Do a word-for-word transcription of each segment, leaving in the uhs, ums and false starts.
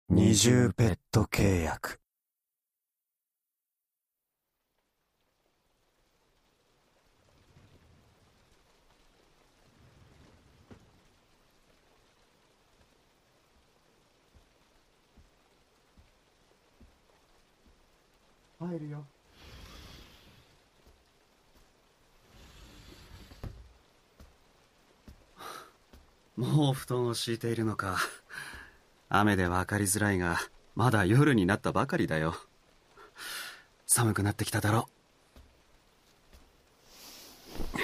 二重ペット契約。 入るよ。もう布団を敷いているのか。雨で分かりづらいが、まだ夜になったばかりだよ。寒くなってきただろう。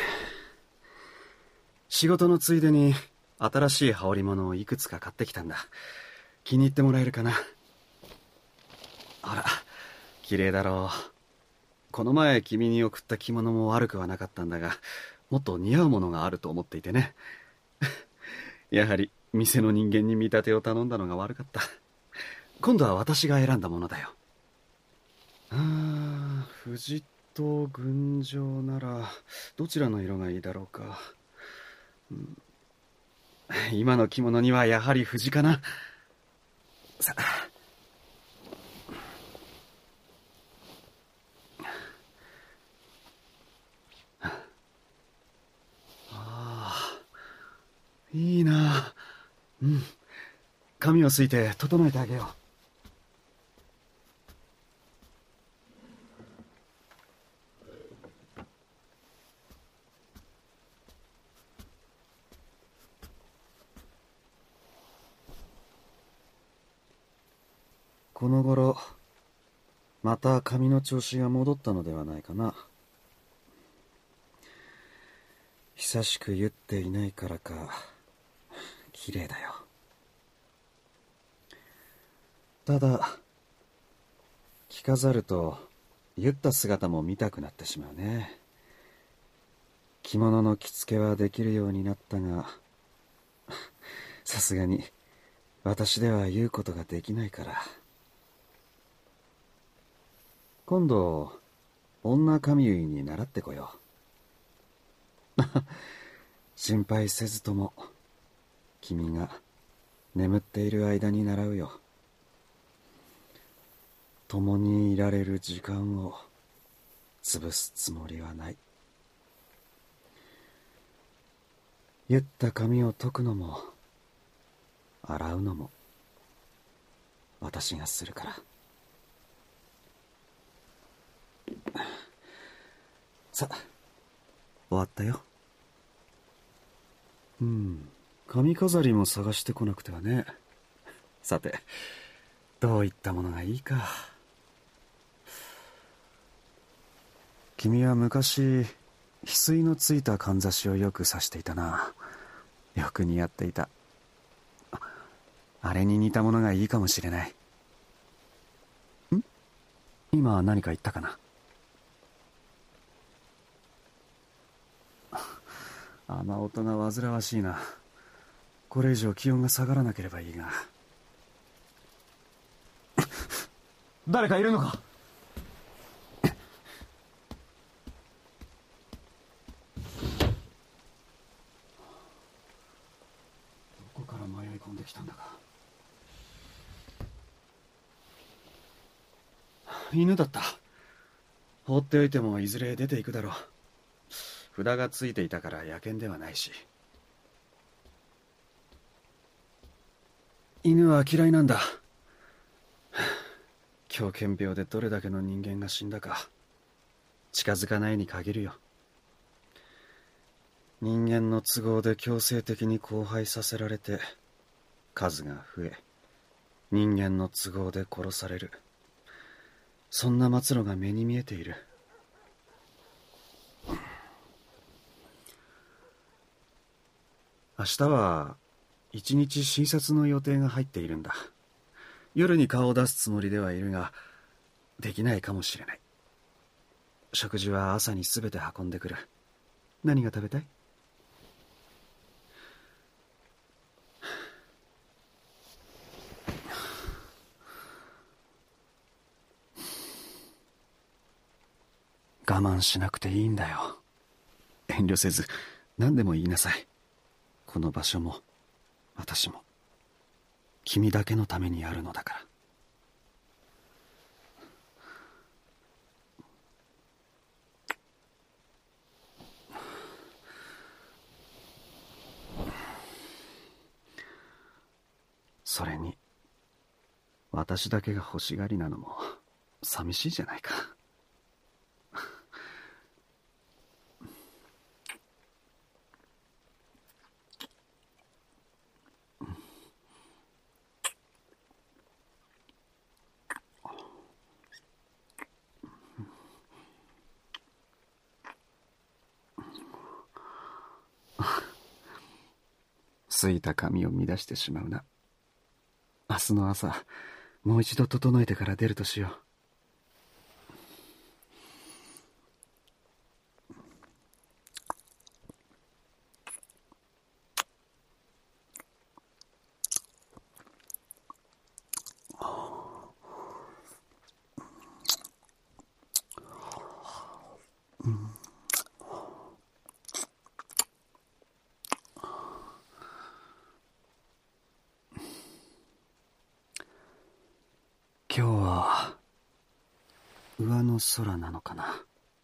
仕事のついでに新しい羽織物をいくつか買ってきたんだ。気に入ってもらえるかな。ほら、綺麗だろう。この前君に送った着物も悪くはなかったんだが、もっと似合うものがあると思っていてね。やはり店の人間に見立てを頼んだのが悪かった。今度は私が選んだものだよ。ああ、藤と群青ならどちらの色がいいだろうか。うん、今の着物にはやはり藤かな。さあ。いいな。うん。髪をすいて整えてあげよう。この頃、また髪の調子が戻ったのではないかな。久しく言っていないからか、綺麗だよ。ただ、着飾ると、言った姿も見たくなってしまうね。着物の着付けはできるようになったが、さすがに、私では言うことができないから。今度、女髪結いに習ってこよう。心配せずとも、君が眠っている間に習うよ。共にいられる時間を潰すつもりはない。言った髪を解くのも、洗うのも、私がするから。さあ、終わったよ。うん、髪飾りも探してこなくてはね。さて、どういったものがいいか。君は昔、翡翠のついたかんざしをよく刺していたな。よく似合っていた。あ、あれに似たものがいいかもしれない。ん？今何か言ったかな。雨音が煩わしいな。これ以上気温が下がらなければいいが。誰かいるのか？どこから迷い込んできたんだか。犬だった。放っておいてもいずれ出ていくだろう。札がついていたから野犬ではないし。犬は嫌いなんだ。狂犬病でどれだけの人間が死んだか近づかないに限るよ。人間の都合で強制的に交配させられて数が増え、人間の都合で殺される。そんな末路が目に見えている。明日は一日診察の予定が入っているんだ。夜に顔を出すつもりではいるが、できないかもしれない。食事は朝にすべて運んでくる。何が食べたい？我慢しなくていいんだよ。遠慮せず何でも言いなさい。この場所も私も君だけのためにやるのだから。それに私だけが欲しがりなのも寂しいじゃないか。すいた髪を乱してしまうな。明日の朝もう一度整えてから出るとしよう。今日は上の空なのかな。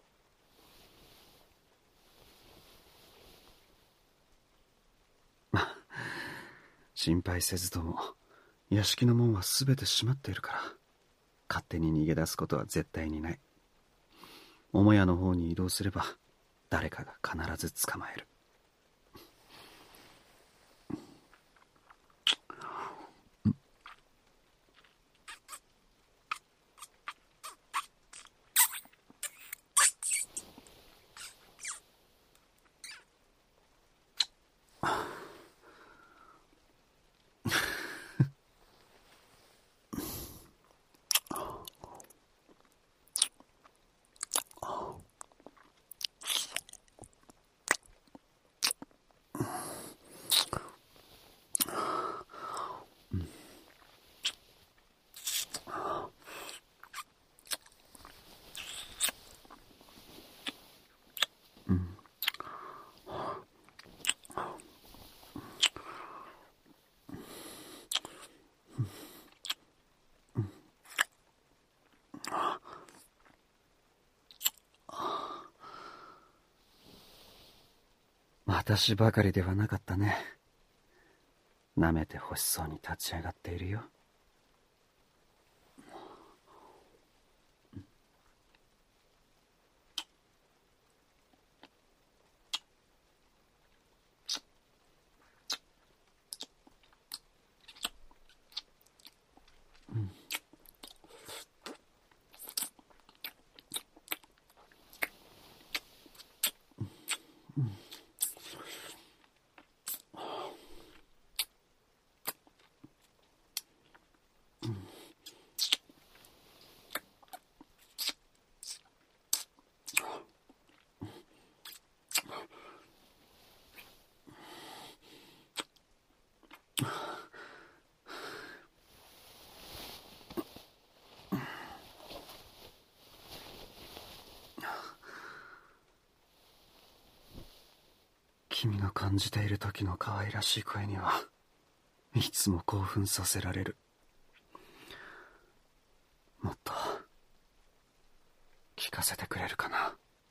心配せずとも屋敷の門はすべて閉まっているから、勝手に逃げ出すことは絶対にない。母屋の方に移動すれば誰かが必ず捕まえる。私ばかりではなかったね。舐めて欲しそうに立ち上がっているよ。うん。君が感じている時の可愛らしい声にはいつも興奮させられる。もっと聞かせてくれるかな。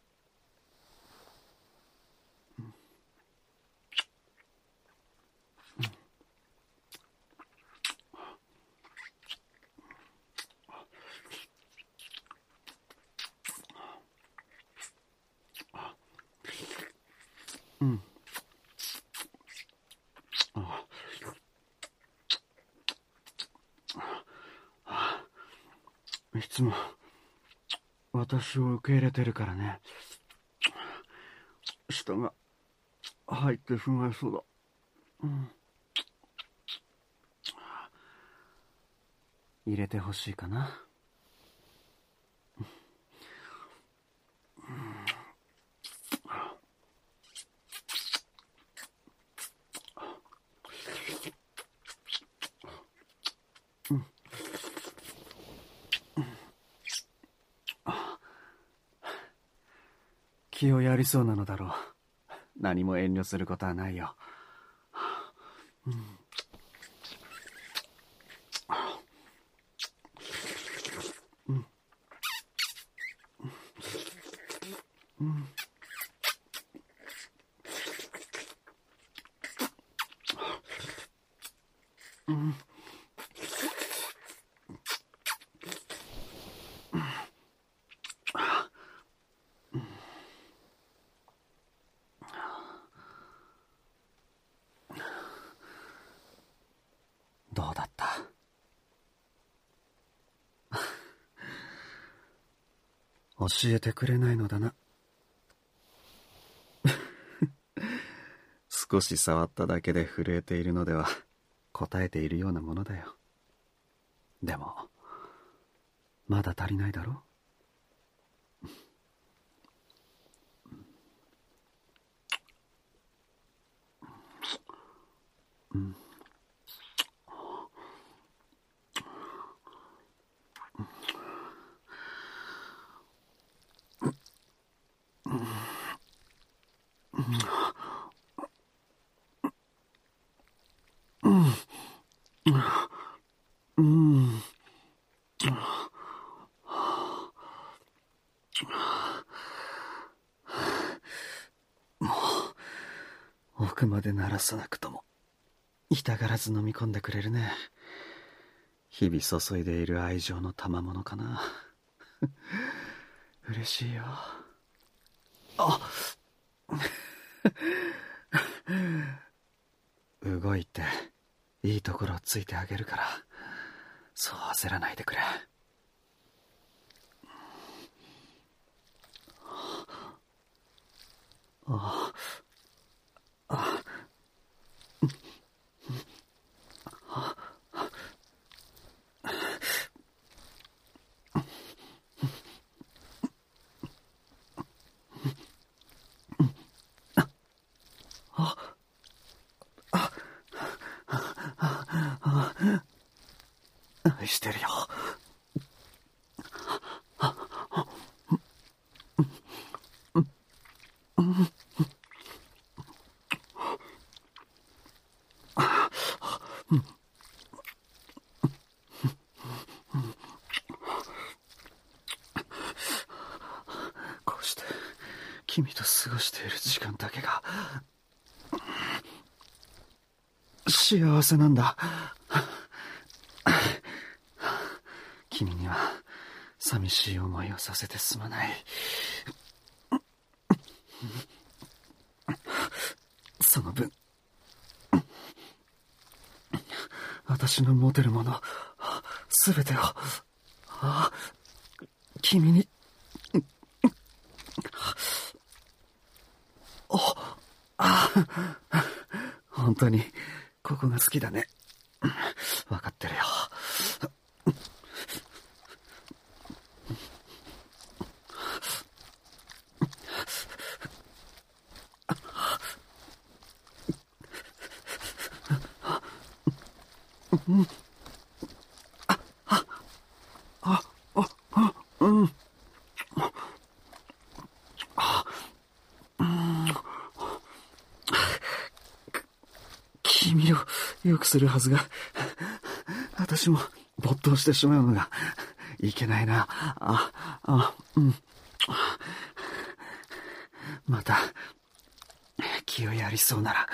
うん。いつも私を受け入れてるからね。舌が入ってしまいそうだ。うん、入れてほしいかな。気をやりそうなのだろう。何も遠慮することはないよ。うん、 教えてくれないのだな。少し触っただけで震えているのでは答えているようなものだよ。でもまだ足りないだろう。うん。うん。もう奥まで鳴らさなくとも痛がらず飲み込んでくれるね。日々注いでいる愛情の賜物かな。嬉しいよ。あ動いていいところをついてあげるからそう焦らないでくれ。ああ愛してるよ。こうして君と過ごしている時間だけが幸せなんだ。君には寂しい思いをさせてすまない。その分私の持てるもの全てを君におあ本当にここが好きだね。分かってるよ。うんああああうんあうん君をよくするはずが私も没頭してしまうのがいけないな。ああうんまた気をやりそうなら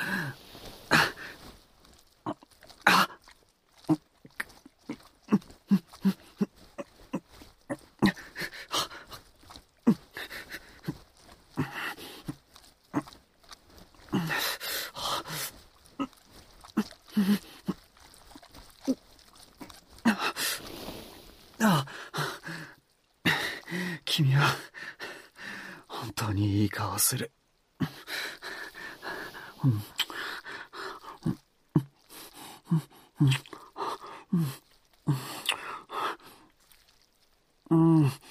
あ君は本当にいい顔をする。うんうんうん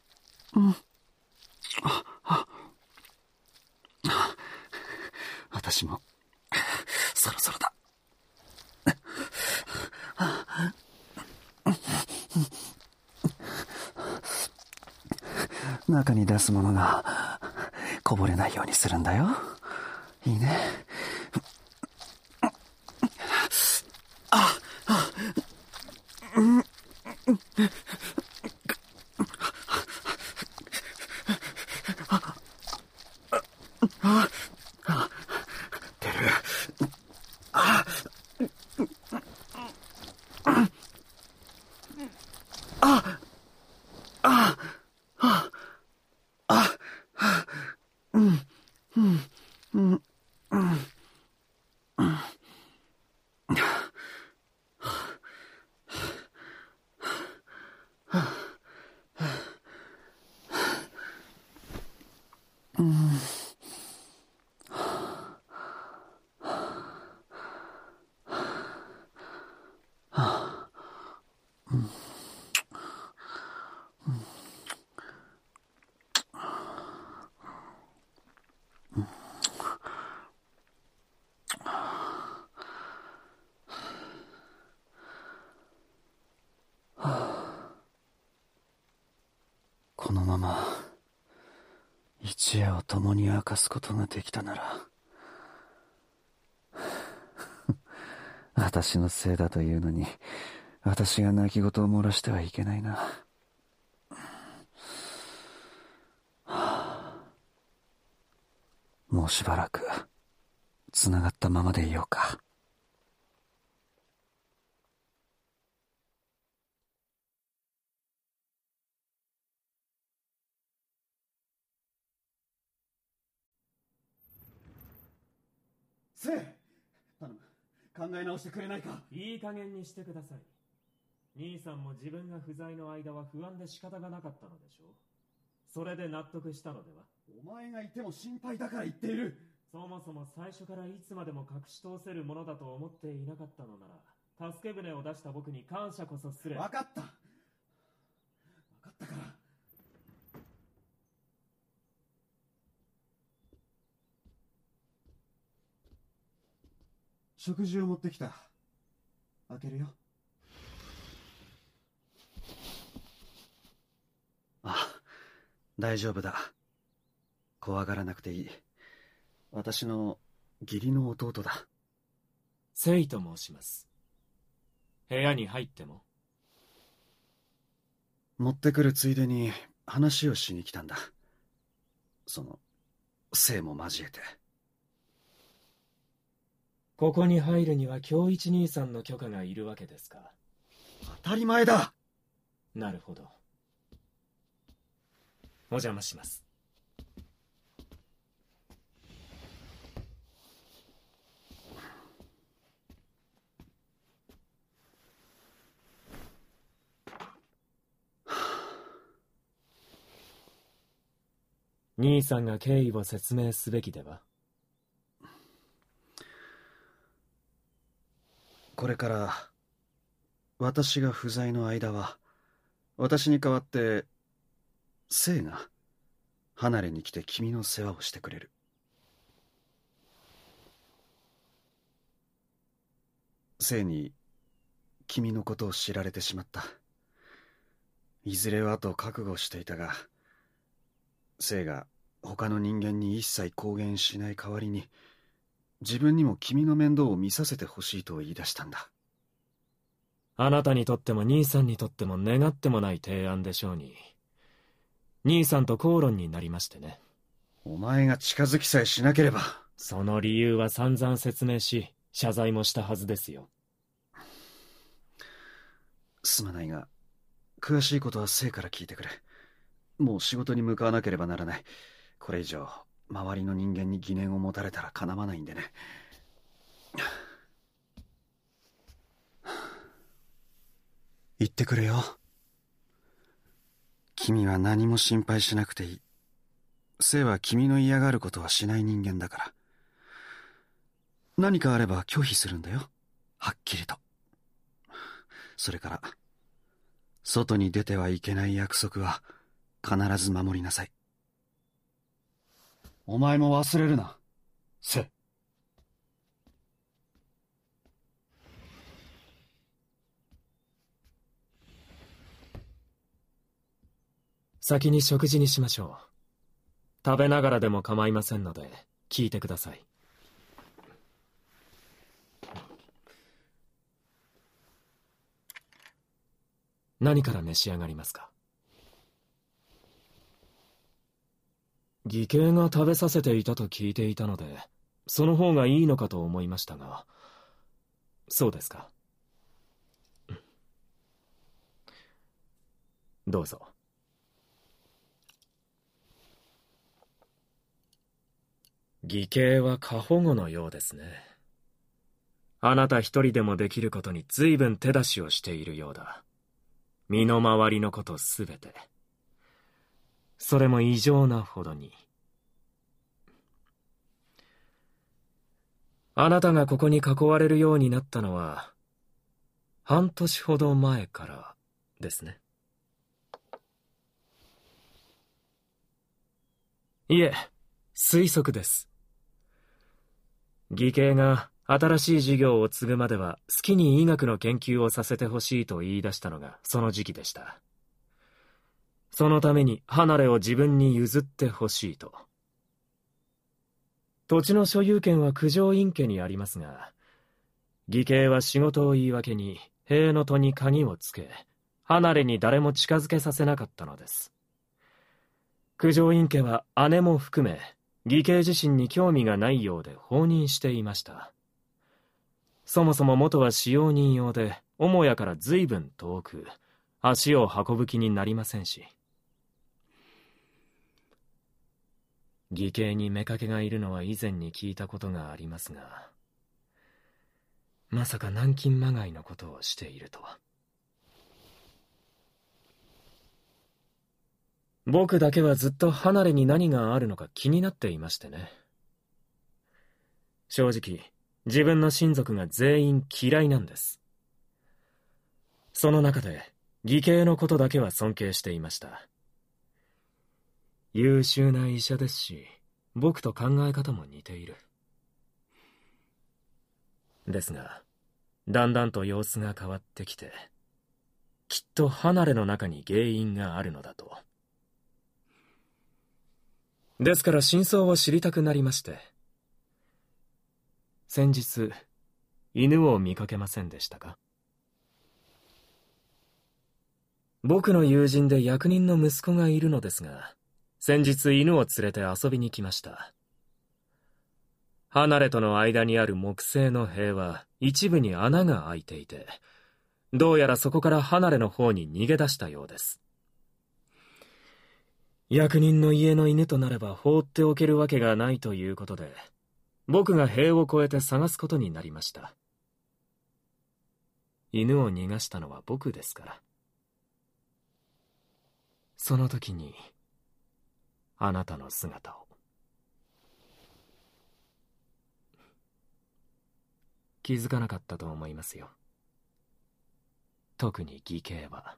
私もそろそろだ。中に出すものがこぼれないようにするんだよ。いいね。ああうんああ出る。あああああうんうんうんうんこのまま一夜を共に明かすことができたなら私のせいだというのに私が泣き言を漏らしてはいけないな。もうしばらくつながったままでいようか。 せい、頼む、考え直してくれないか。 いい加減にしてください。兄さんも自分が不在の間は不安で仕方がなかったのでしょう。それで納得したのでは。 お前がいても心配だから言っている。 そもそも最初からいつまでも隠し通せるものだと思っていなかったのなら、助け舟を出した僕に感謝こそすれ。 分かった、分かったから。食事を持ってきた。開けるよ。あ、大丈夫だ。怖がらなくていい。私の義理の弟だ。 セイと申します。部屋に入っても？ 持ってくるついでに話をしに来たんだ。そのセイも交えて。 ここに入るには京一兄さんの許可がいるわけですか？ 当たり前だ。 なるほど。お邪魔します。兄さんが経緯を説明すべきでは？ これから私が不在の間は私に代わってセイが離れに来て君の世話をしてくれる。セイに君のことを知られてしまった。いずれはと覚悟していたが、セイが他の人間に一切公言しない代わりに自分にも君の面倒を見させてほしいと言い出したんだ。 あなたにとっても兄さんにとっても願ってもない提案でしょうに。兄さんと口論になりましてね。 お前が近づきさえしなければ。 その理由は散々説明し、謝罪もしたはずですよ。 すまないが、詳しいことはセイから聞いてくれ。もう仕事に向かわなければならない。これ以上周りの人間に疑念を持たれたらかなわないんでね。言ってくれよ。君は何も心配しなくていい。セイは君の嫌がることはしない人間だから。何かあれば拒否するんだよ。はっきりと。それから、外に出てはいけない約束は必ず守りなさい。お前も忘れるな、セイ。 先に食事にしましょう。食べながらでも構いませんので、聞いてください。何から召し上がりますか？義兄が食べさせていたと聞いていたので、その方がいいのかと思いましたが、そうですか。どうぞ。義兄は過保護のようですね。あなた一人でもできることに随分手出しをしているようだ。身の回りのことすべて。それも異常なほどに。あなたがここに囲われるようになったのは、半年ほど前からですね。いえ、推測です。義兄が新しい事業を継ぐまでは好きに医学の研究をさせてほしいと言い出したのがその時期でした。そのために離れを自分に譲ってほしいと。土地の所有権は九条院家にありますが、義兄は仕事を言い訳に塀の戸に鍵をつけ、離れに誰も近づけさせなかったのです。九条院家は姉も含め、義兄自身に興味がないようで放任していました。そもそも元は使用人用で、母屋から随分遠く、足を運ぶ気になりませんし。義兄に妾がいるのは以前に聞いたことがありますが、まさか南京まがいのことをしているとは。僕だけはずっと離れに何があるのか気になっていましてね。正直、自分の親族が全員嫌いなんです。その中で、義兄のことだけは尊敬していました。優秀な医者ですし、僕と考え方も似ている。ですが、だんだんと様子が変わってきて、きっと離れの中に原因があるのだと。ですから真相を知りたくなりまして。先日、犬を見かけませんでしたか？僕の友人で役人の息子がいるのですが、先日犬を連れて遊びに来ました。離れとの間にある木製の塀は一部に穴が開いていて、どうやらそこから離れの方に逃げ出したようです。役人の家の犬となれば放っておけるわけがないということで、僕が塀を越えて探すことになりました。犬を逃がしたのは僕ですから。その時に、あなたの姿を。気づかなかったと思いますよ。特に義兄は。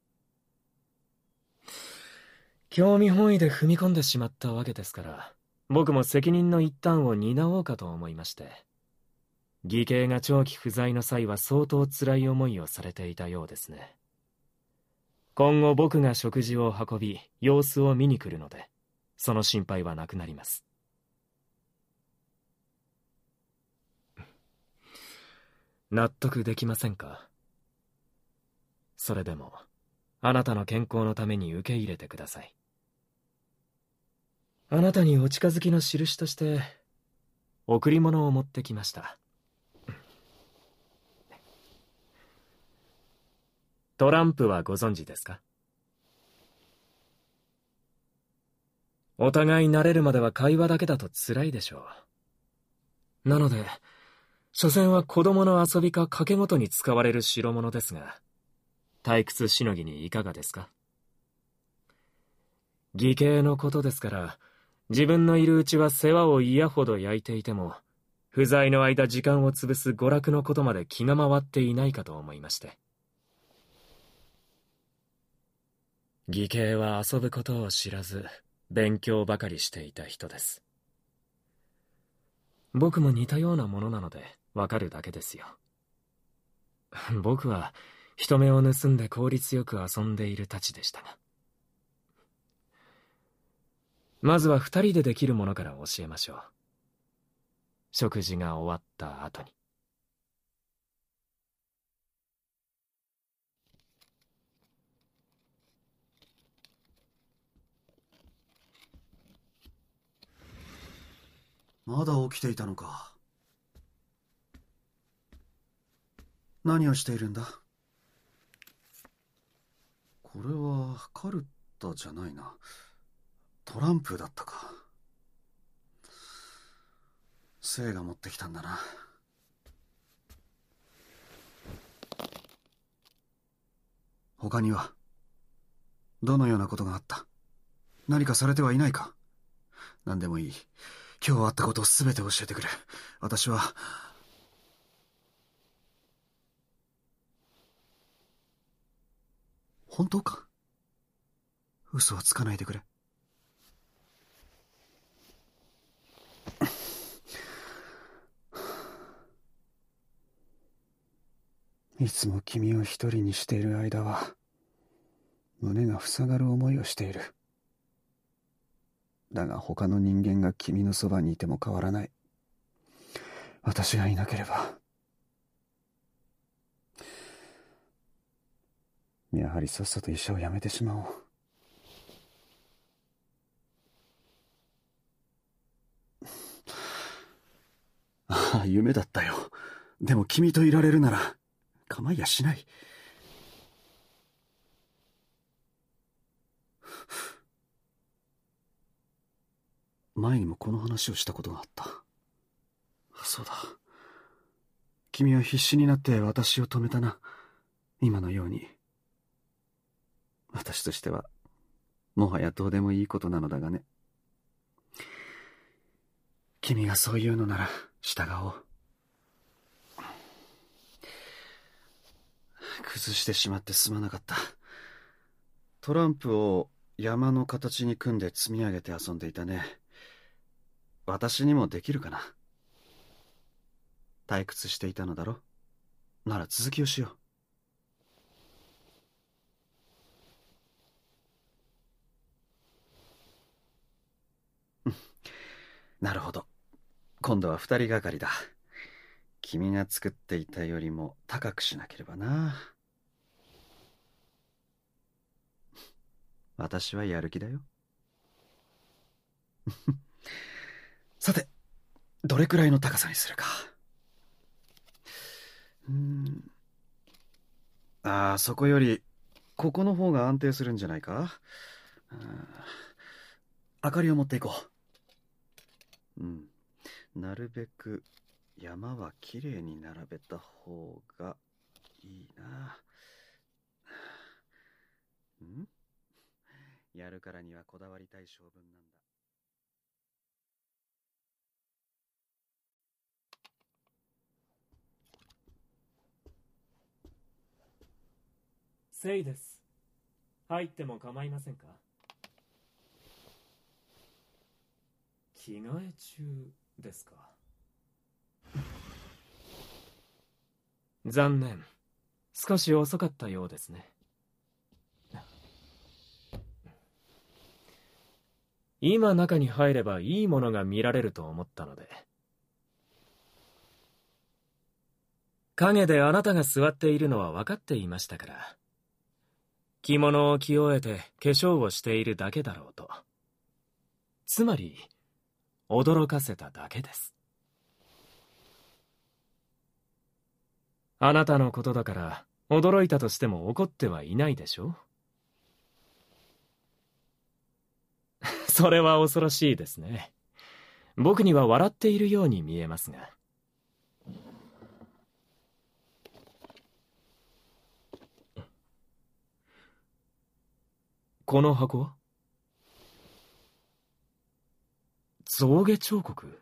興味本位で踏み込んでしまったわけですから、僕も責任の一端を担おうかと思いまして。義兄が長期不在の際は相当辛い思いをされていたようですね。今後僕が食事を運び、様子を見に来るので、その心配はなくなります。納得できませんか？それでも、あなたの健康のために受け入れてください。あなたにお近づきの印として、贈り物を持ってきました。トランプはご存知ですか？お互い慣れるまでは会話だけだと辛いでしょう。なので、所詮は子供の遊びか賭け事に使われる代物ですが、退屈しのぎにいかがですか？義兄のことですから、自分のいるうちは世話を嫌ほど焼いていても、不在の間時間を潰す娯楽のことまで気が回っていないかと思いまして。義兄は遊ぶことを知らず、勉強ばかりしていた人です。僕も似たようなものなので、わかるだけですよ。僕は、人目を盗んで効率よく遊んでいるたちでしたが。まずは二人でできるものから教えましょう。食事が終わった後に。 まだ起きていたのか。何をしているんだ？これはカルタじゃないな。トランプだったか。聖が持ってきたんだな。他にはどのようなことがあった？何かされてはいないか？何でもいい。今日あったことをすべて教えてくれ。私は本当か？嘘はつかないでくれ。 いつも君を一人にしている間は、胸が塞がる思いをしている。だが他の人間が君のそばにいても変わらない。私がいなければ。やはりさっさと医者を辞めてしまおう。 ああ、夢だったよ。でも君といられるなら構いやしない。前にもこの話をしたことがあった。そうだ。君は必死になって私を止めたな。今のように。私としてはもはやどうでもいいことなのだがね。君がそう言うのなら従おう。崩してしまってすまなかった。トランプを山の形に組んで積み上げて遊んでいたね。私にもできるかな。退屈していたのだろ。なら続きをしよう。なるほど。今度は二人がかりだ。君が作っていたよりも高くしなければな。私はやる気だよ。さて、どれくらいの高さにするか。うーん。ああ、そこよりここの方が安定するんじゃないか。明かりを持っていこう。うん。なるべく山はきれいに並べた方がいいな。ん？やるからにはこだわりたい性分なんだ。 セイです。入っても構いませんか？着替え中ですか？残念。少し遅かったようですね。今中に入ればいいものが見られると思ったので。影であなたが座っているのは分かっていましたから。着物を着終えて化粧をしているだけだろうと。つまり驚かせただけです。あなたのことだから驚いたとしても怒ってはいないでしょ？それは恐ろしいですね。僕には笑っているように見えますが。この箱は？象牙彫刻？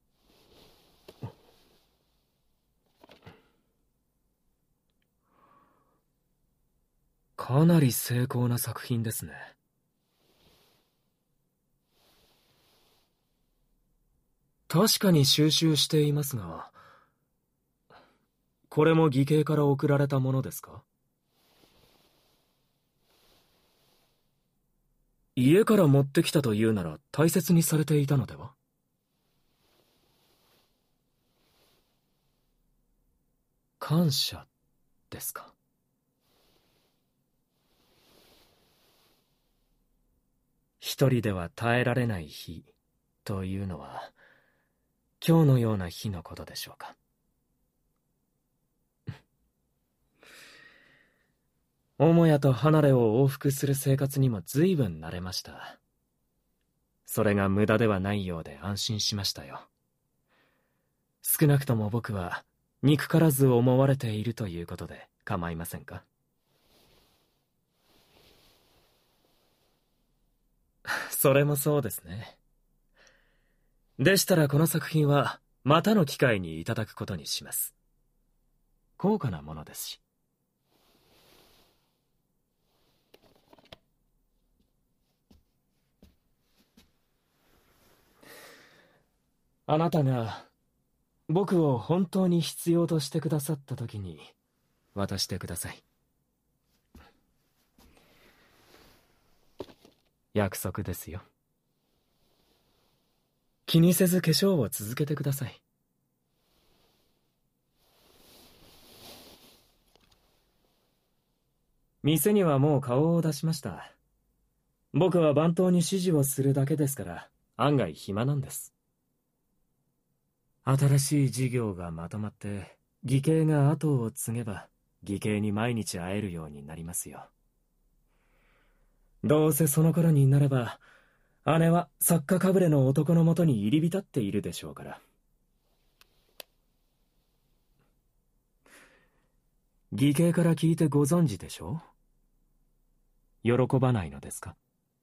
かなり精巧な作品ですね。確かに収集していますが、これも義兄から送られたものですか？家から持ってきたというなら大切にされていたのでは？感謝ですか？一人では耐えられない日というのは今日のような日のことでしょうか。母屋と離れを往復する生活にも随分慣れました。それが無駄ではないようで安心しましたよ。少なくとも僕は憎からず思われているということで構いませんか？それもそうですね。でしたらこの作品はまたの機会にいただくことにします。高価なものですし。 あなたが僕を本当に必要としてくださった時に渡してください。約束ですよ。気にせず化粧を続けてください。店にはもう顔を出しました。僕は番頭に指示をするだけですから案外暇なんです。新しい事業がまとまって義兄が後を継げば義兄に毎日会えるようになりますよ。どうせその頃になれば姉は作家かぶれの男のもとに入り浸っているでしょうから。義兄から聞いてご存知でしょう？喜ばないのですか？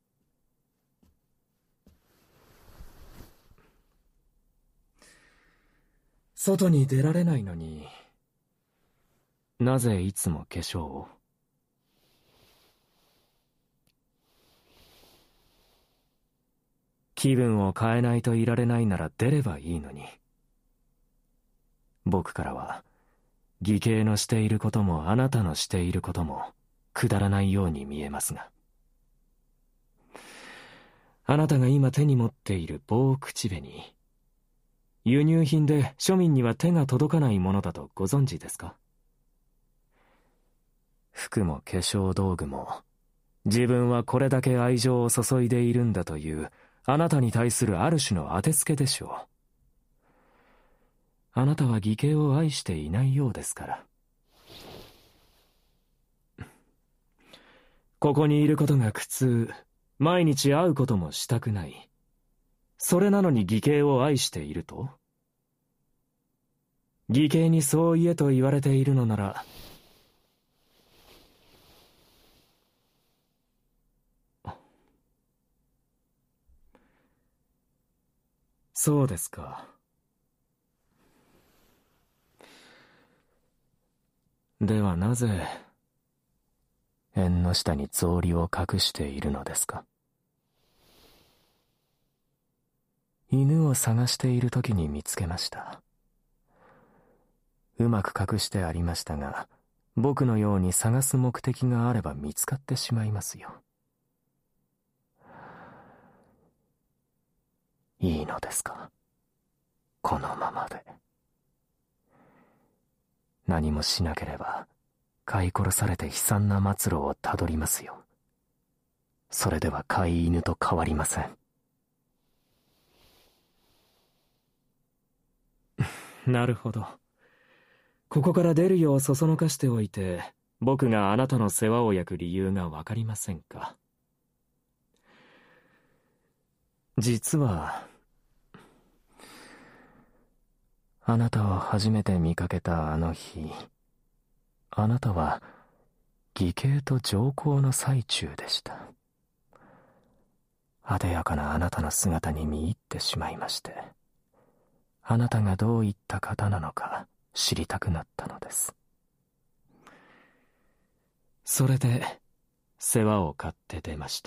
外に出られないのになぜいつも化粧を？気分を変えないといられないなら出ればいいのに。僕からは義兄のしていることもあなたのしていることもくだらないように見えますが、あなたが今手に持っている棒口紅、輸入品で庶民には手が届かないものだとご存知ですか？服も化粧道具も自分はこれだけ愛情を注いでいるんだというあなたに対するある種の当てつけでしょう。あなたは義兄を愛していないようですから。ここにいることが苦痛、毎日会うこともしたくない。それなのに義兄を愛していると？義兄にそう言えと言われているのなら、そうですか。ではなぜ縁の下に草履を隠しているのですか？犬を探している時に見つけました。うまく隠してありましたが、僕のように探す目的があれば見つかってしまいますよ。いいのですか？このままで。何もしなければ飼い殺されて悲惨な末路をたどりますよ。それでは飼い犬と変わりません。なるほど。ここから出るようそそのかしておいて、僕があなたの世話を焼く理由がわかりませんか？実はあなたを初めて見かけたあの日、あなたは義兄と上皇の最中でした。艶やかなあなたの姿に見入ってしまいまして、あなたがどういった方なのか知りたくなったのです。それで世話を買って出ました。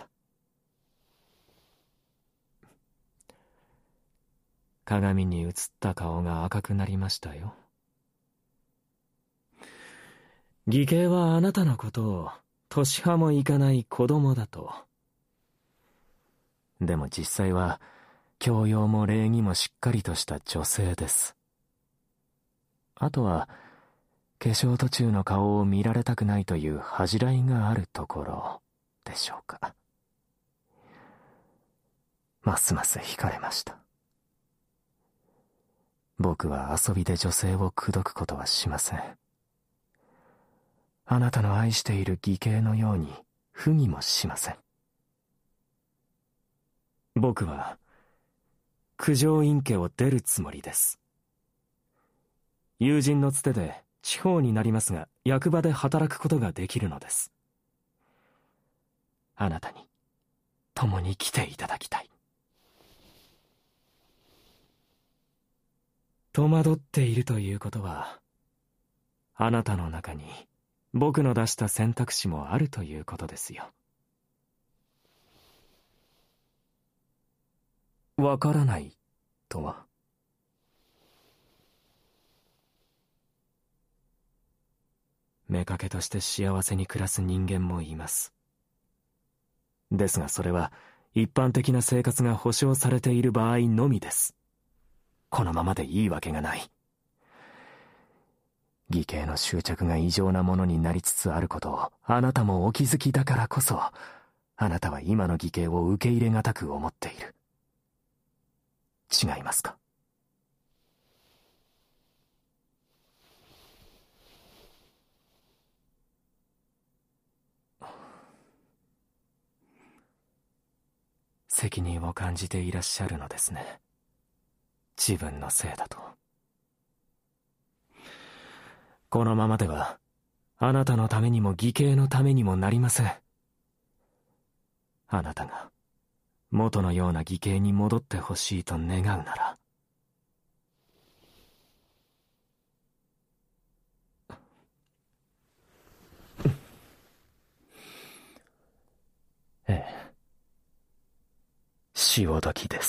鏡に映った顔が赤くなりましたよ。義兄はあなたのことを年派もいかない子供だと。でも実際は教養も礼儀もしっかりとした女性です。あとは化粧途中の顔を見られたくないという恥じらいがあるところでしょうか。ますます惹かれました。僕は遊びで女性を口説くことはしません。あなたの愛している義兄のように不義もしません。僕は九条院家を出るつもりです。友人のつてで地方になりますが、役場で働くことができるのです。あなたに共に来ていただきたい。戸惑っているということは、あなたの中に僕の出した選択肢もあるということですよ。わからないとは？ 妾として幸せに暮らす人間もいます。ですがそれは一般的な生活が保障されている場合のみです。このままでいいわけがない。義兄の執着が異常なものになりつつあることをあなたもお気づきだからこそ、あなたは今の義兄を受け入れがたく思っている。違いますか？責任を感じていらっしゃるのですね。自分のせいだと。このままではあなたのためにも義兄のためにもなりません。あなたが元のような義兄に戻ってほしいと願うなら、ええ、潮時です。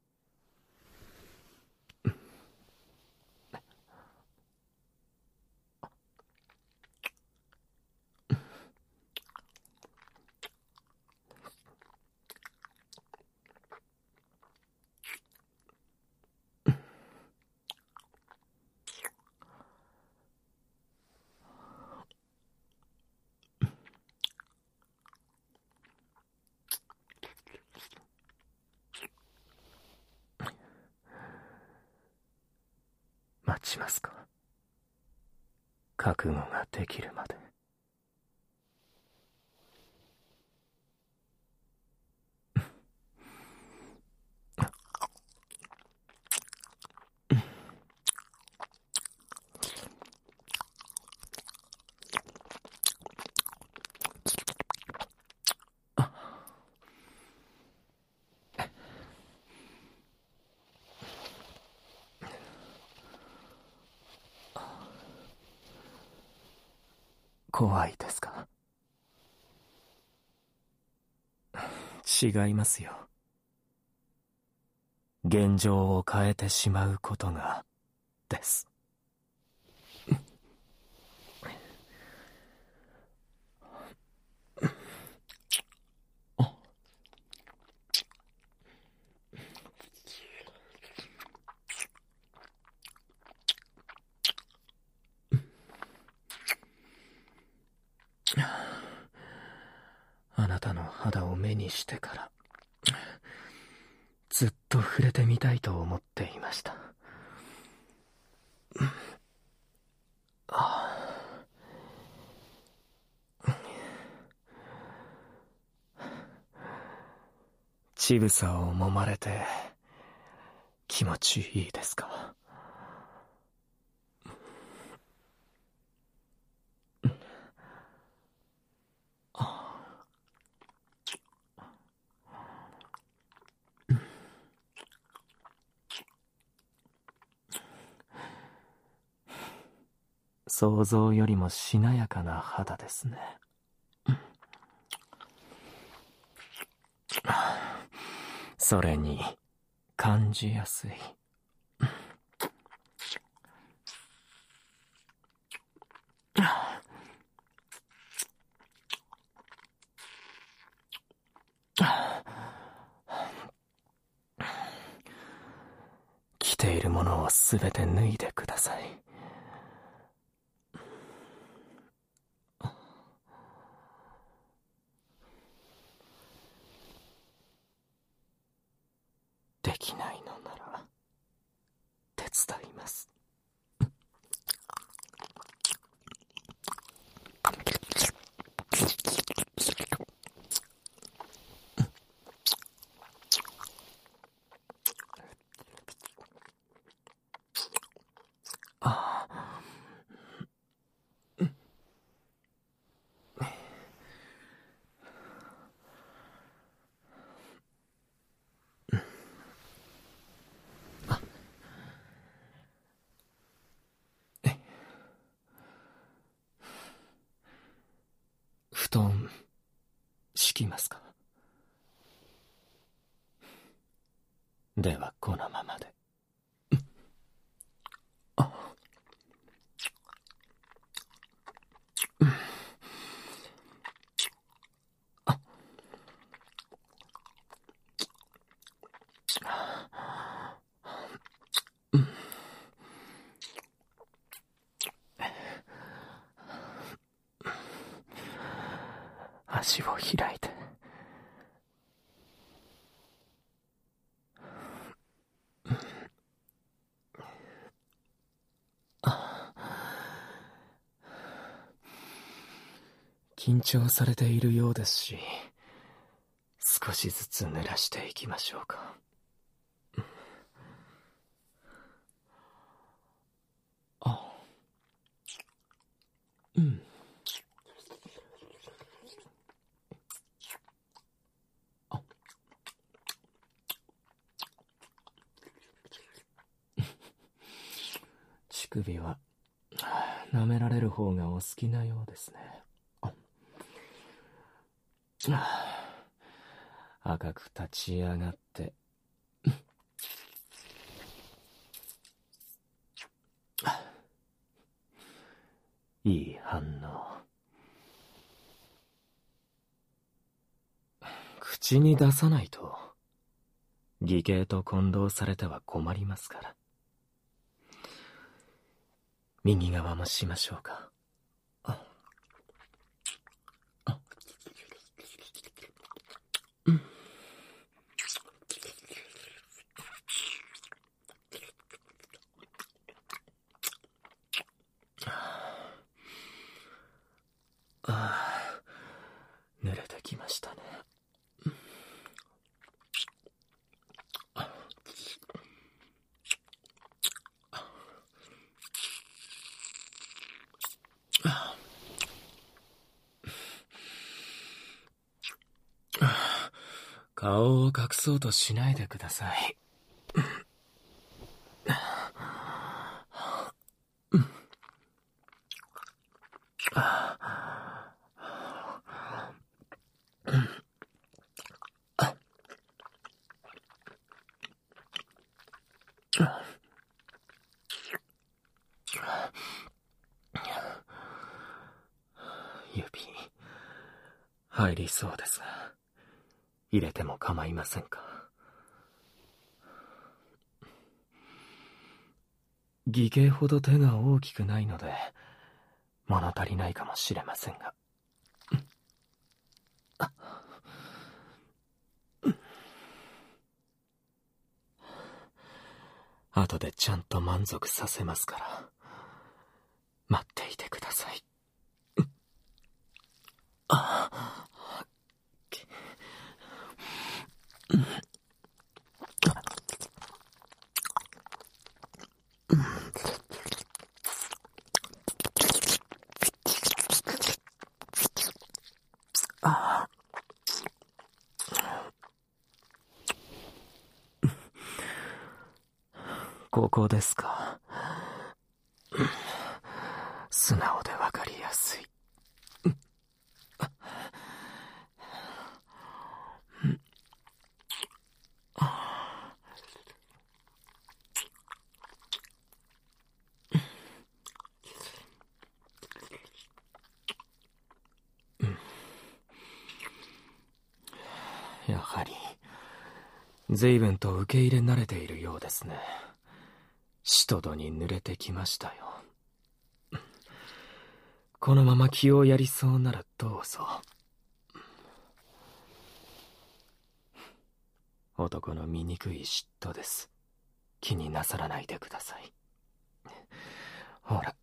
待ちますか？覚悟ができるまで。怖いですか？違いますよ。現状を変えてしまうことがです。あなたの肌を目にしてからずっと触れてみたいと思っていました。乳房を揉まれて気持ちいいですか？想像よりもしなやかな肌ですね。それに感じやすい。着ているものをすべて脱いでください。できないのなら手伝います。布団敷きますか？ではこのままで。 足を開いて。緊張されているようですし、少しずつ濡らしていきましょうか。あ、うん。あ、乳首は舐められる方がお好きなようですね。赤く立ち上がって、いい反応。口に出さないと義兄と混同されては困りますから。右側もしましょうか。ああ、うん。ああ、濡れてきましたね。顔を隠そうとしないでください。指入りそうですが、入れても構いませんか？義兄ほど手が大きくないので物足りないかもしれませんが。後でちゃんと満足させますから待っていてください。ああ、ここですか。素直でわかりやすい。やはり随分と受け入れ慣れているようですね。しとどに濡れてきましたよ。このまま気をやりそうならどうぞ。男の醜い嫉妬です。気になさらないでください。ほら、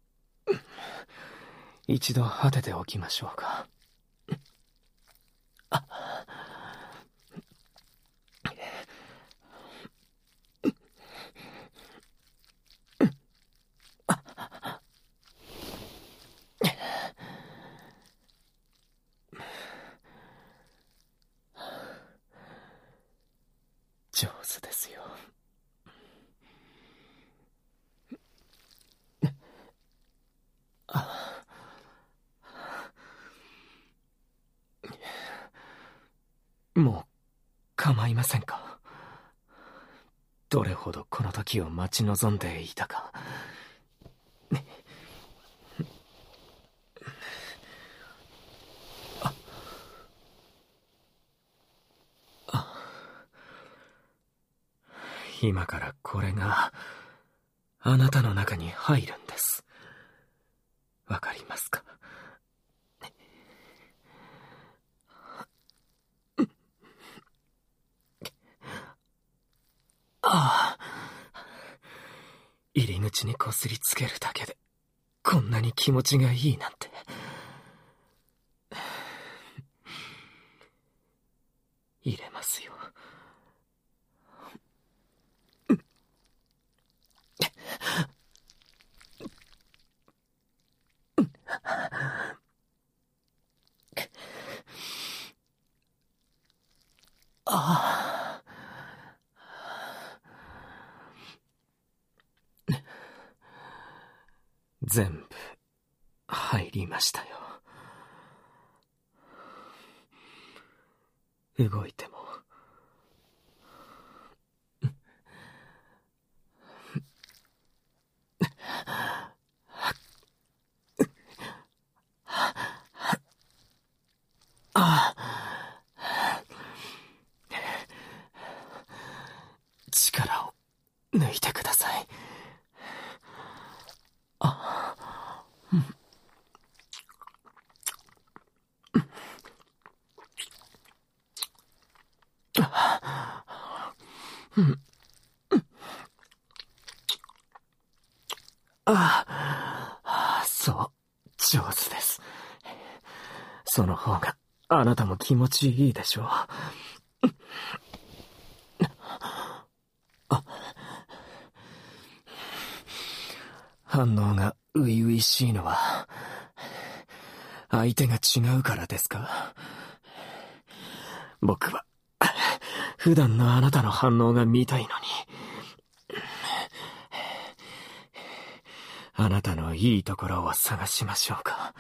一度果てておきましょうか。あ、上手ですよ。あ、もう構いませんか？どれほどこの時を待ち望んでいたか。あ、あ、今からこれがあなたの中に入るんです。わかりますか？ 入り口にこすりつけるだけでこんなに気持ちがいいなんて。入れますよ。ああ。全部入りましたよ。動いてもああ。力を抜いてください。ああ。うん。ああ、そう、上手です。その方があなたも気持ちいいでしょう。あ、反応が初々しいのは相手が違うからですか？僕は普段のあなたの反応が見たいのに。あなたのいいところを探しましょうか。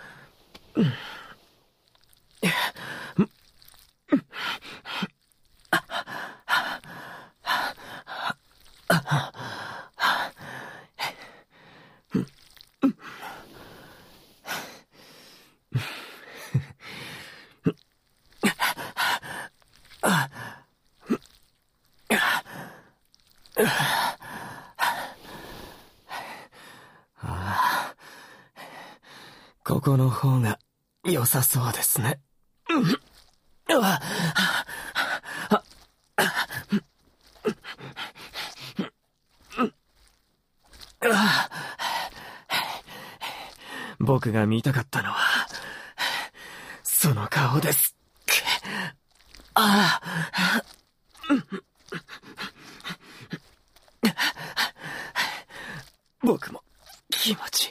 ここの方が良さそうですね。僕が見たかったのはその顔です。ああ。僕も気持ちいい。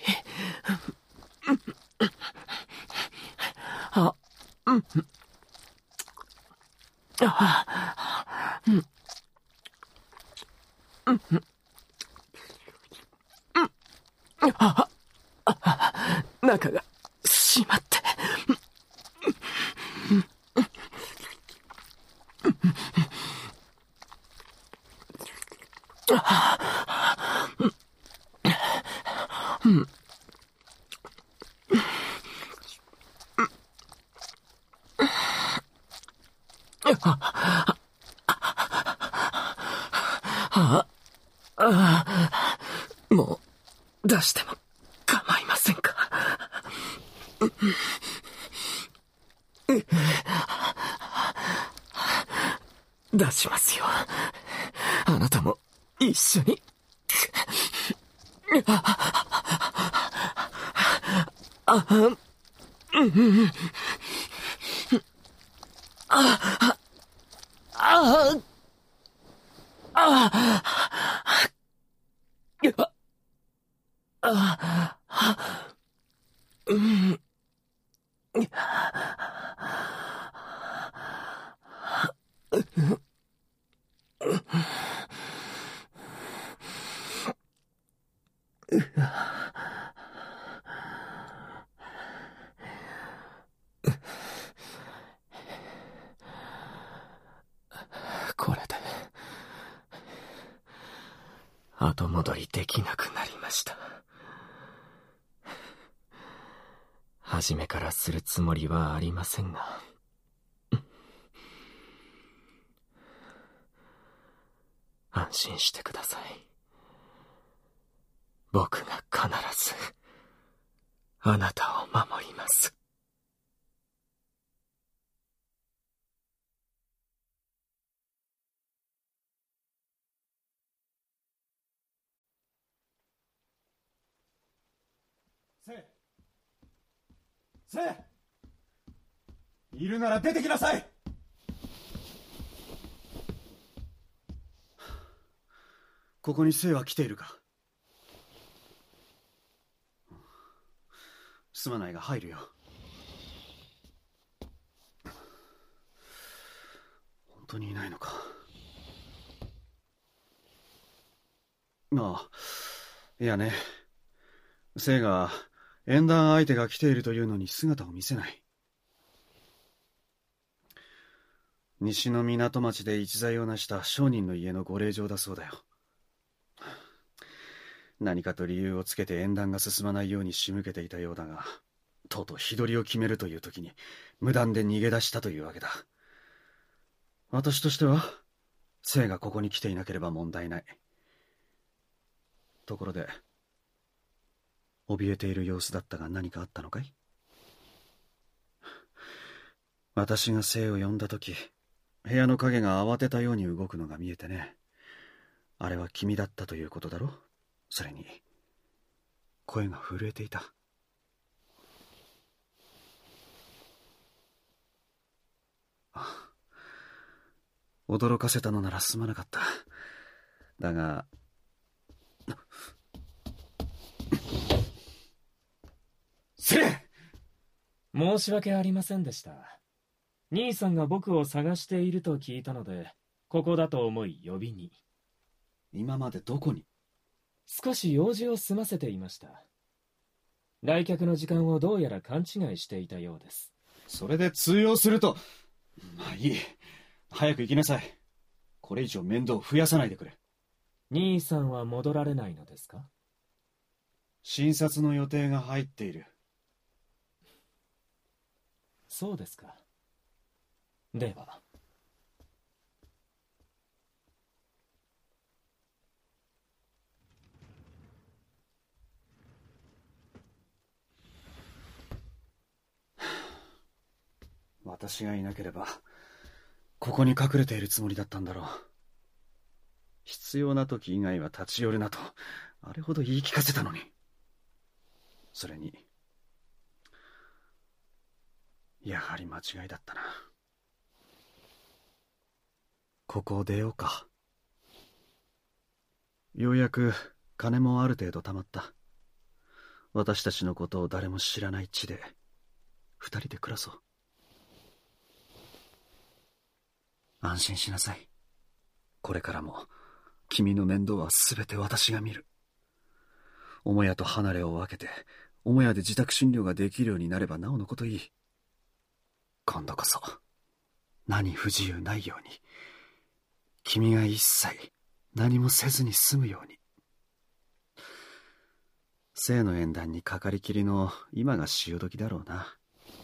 あ、うん。あ、うん。うん。あ、あ、中が閉まって。うん。ああ、もう出しても構いませんか？出しますよ。あなたも一緒に。ああ、うん。ああ、ああ、ああ、あ、うん。これで後戻りできなくなりました。初めからするつもりはありませんが、安心してください。僕が必ずあなたを守ります。 せせいるなら出てきなさい。ここにせいは来ているか。すまないが入るよ。本当にいないのか。ああ、いやね、せいが縁談相手が来ているというのに姿を見せない。西の港町で一財を成した商人の家のご令嬢だそうだよ。何かと理由をつけて縁談が進まないように仕向けていたようだが、とうとう日取りを決めるという時に無断で逃げ出したというわけだ。私としてはせいがここに来ていなければ問題ない。ところで怯えている様子だったが何かあったのかい？私がせいを呼んだ時、部屋の影が慌てたように動くのが見えてね。あれは君だったということだろ。それに声が震えていた。あ、驚かせたのならすまなかった。だがせい！ 申し訳ありませんでした。兄さんが僕を探していると聞いたので、ここだと思い呼びに。 今までどこに？ 少し用事を済ませていました。来客の時間をどうやら勘違いしていたようです。 それで通用すると。まあいい。早く行きなさい。これ以上面倒を増やさないでくれ。 兄さんは戻られないのですか？ 診察の予定が入っている。 そうですか。では。 私がいなければここに隠れているつもりだったんだろう。必要な時以外は立ち寄るなとあれほど言い聞かせたのに。それにやはり間違いだったな。ここを出ようか。ようやく金もある程度貯まった。私たちのことを誰も知らない地で二人で暮らそう。安心しなさい。これからも君の面倒はすべて私が見る。母屋と離れを分けて母屋で自宅診療ができるようになればなおのこといい。今度こそ何不自由ないように、君が一切何もせずに済むように。生の縁談にかかりきりの今が潮時だろうな。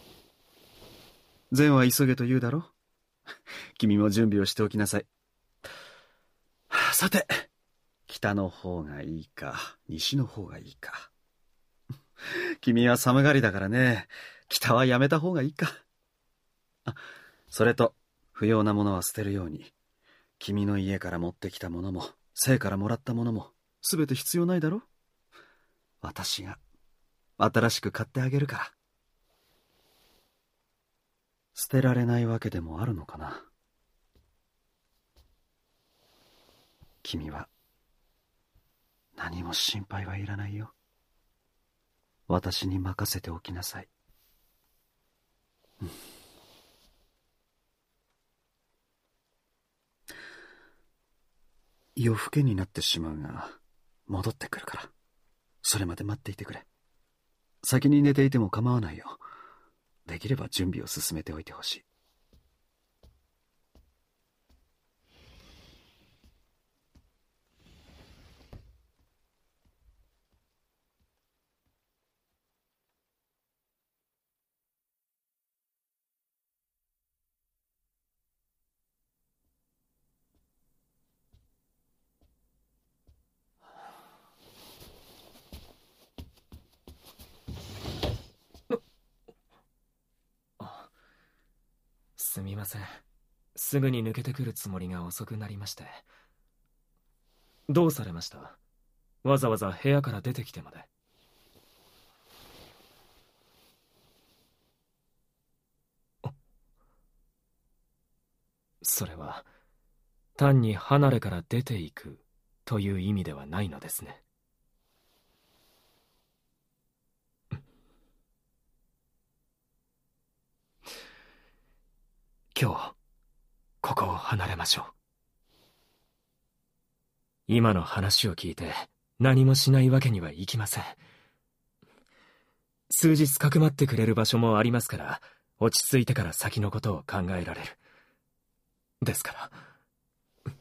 善は急げと言うだろ。君も準備をしておきなさい。さて、北の方がいいか西の方がいいか。君は寒がりだからね、北はやめた方がいいか。あ、それと不要なものは捨てるように。君の家から持ってきたものも生からもらったものも全て必要ないだろ。私が新しく買ってあげるから。捨てられないわけでもあるのかな。君は何も心配はいらないよ。私に任せておきなさい。うん、夜更けになってしまうが戻ってくるから、それまで待っていてくれ。先に寝ていても構わないよ。できれば準備を進めておいてほしい。 すみません。すぐに抜けてくるつもりが遅くなりまして。どうされました？わざわざ部屋から出てきてまで。 それは単に離れから出ていくという意味ではないのですね。今日ここを離れましょう。今の話を聞いて何もしないわけにはいきません。数日かくまってくれる場所もありますから、落ち着いてから先のことを考えられる。ですから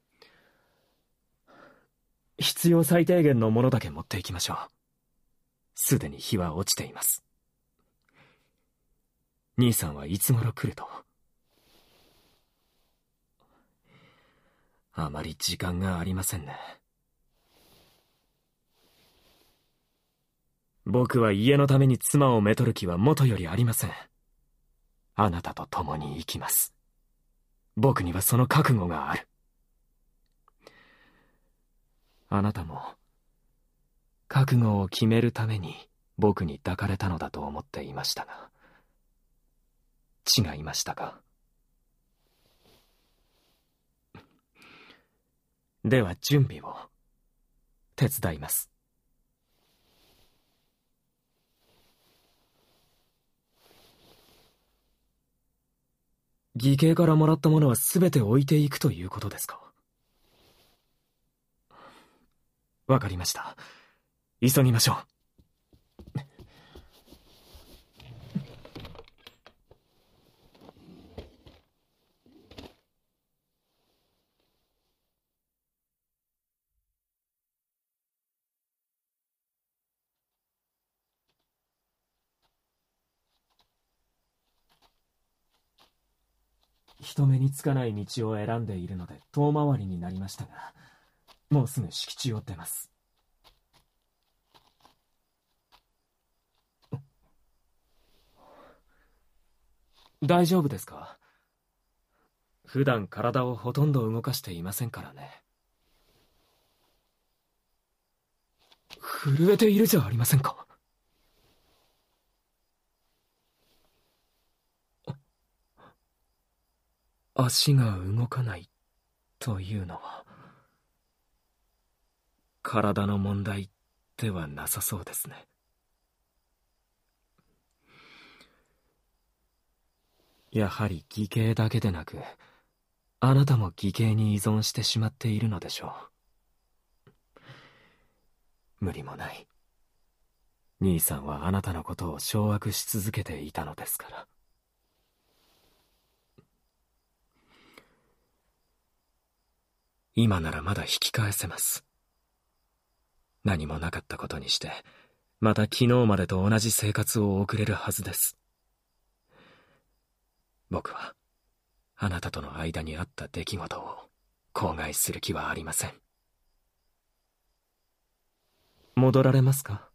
必要最低限のものだけ持っていきましょう。すでに日は落ちています。兄さんはいつ頃来ると？あまり時間がありませんね。僕は家のために妻をめとる気は元よりありません。あなたと共に生きます。僕にはその覚悟がある。あなたも覚悟を決めるために僕に抱かれたのだと思っていましたが、違いましたか？では準備を手伝います。義兄からもらったものは全て置いていくということですか？わかりました。急ぎましょう。人目につかない道を選んでいるので遠回りになりましたが、もうすぐ敷地を出ます。大丈夫ですか？普段体をほとんど動かしていませんからね。震えているじゃありませんか。足が動かないというのは体の問題ではなさそうですね。やはり義兄だけでなく、あなたも義兄に依存してしまっているのでしょう。無理もない。兄さんはあなたのことを掌握し続けていたのですから。今ならまだ引き返せます。何もなかったことにして、また昨日までと同じ生活を送れるはずです。僕はあなたとの間にあった出来事を口外する気はありません。戻られますか？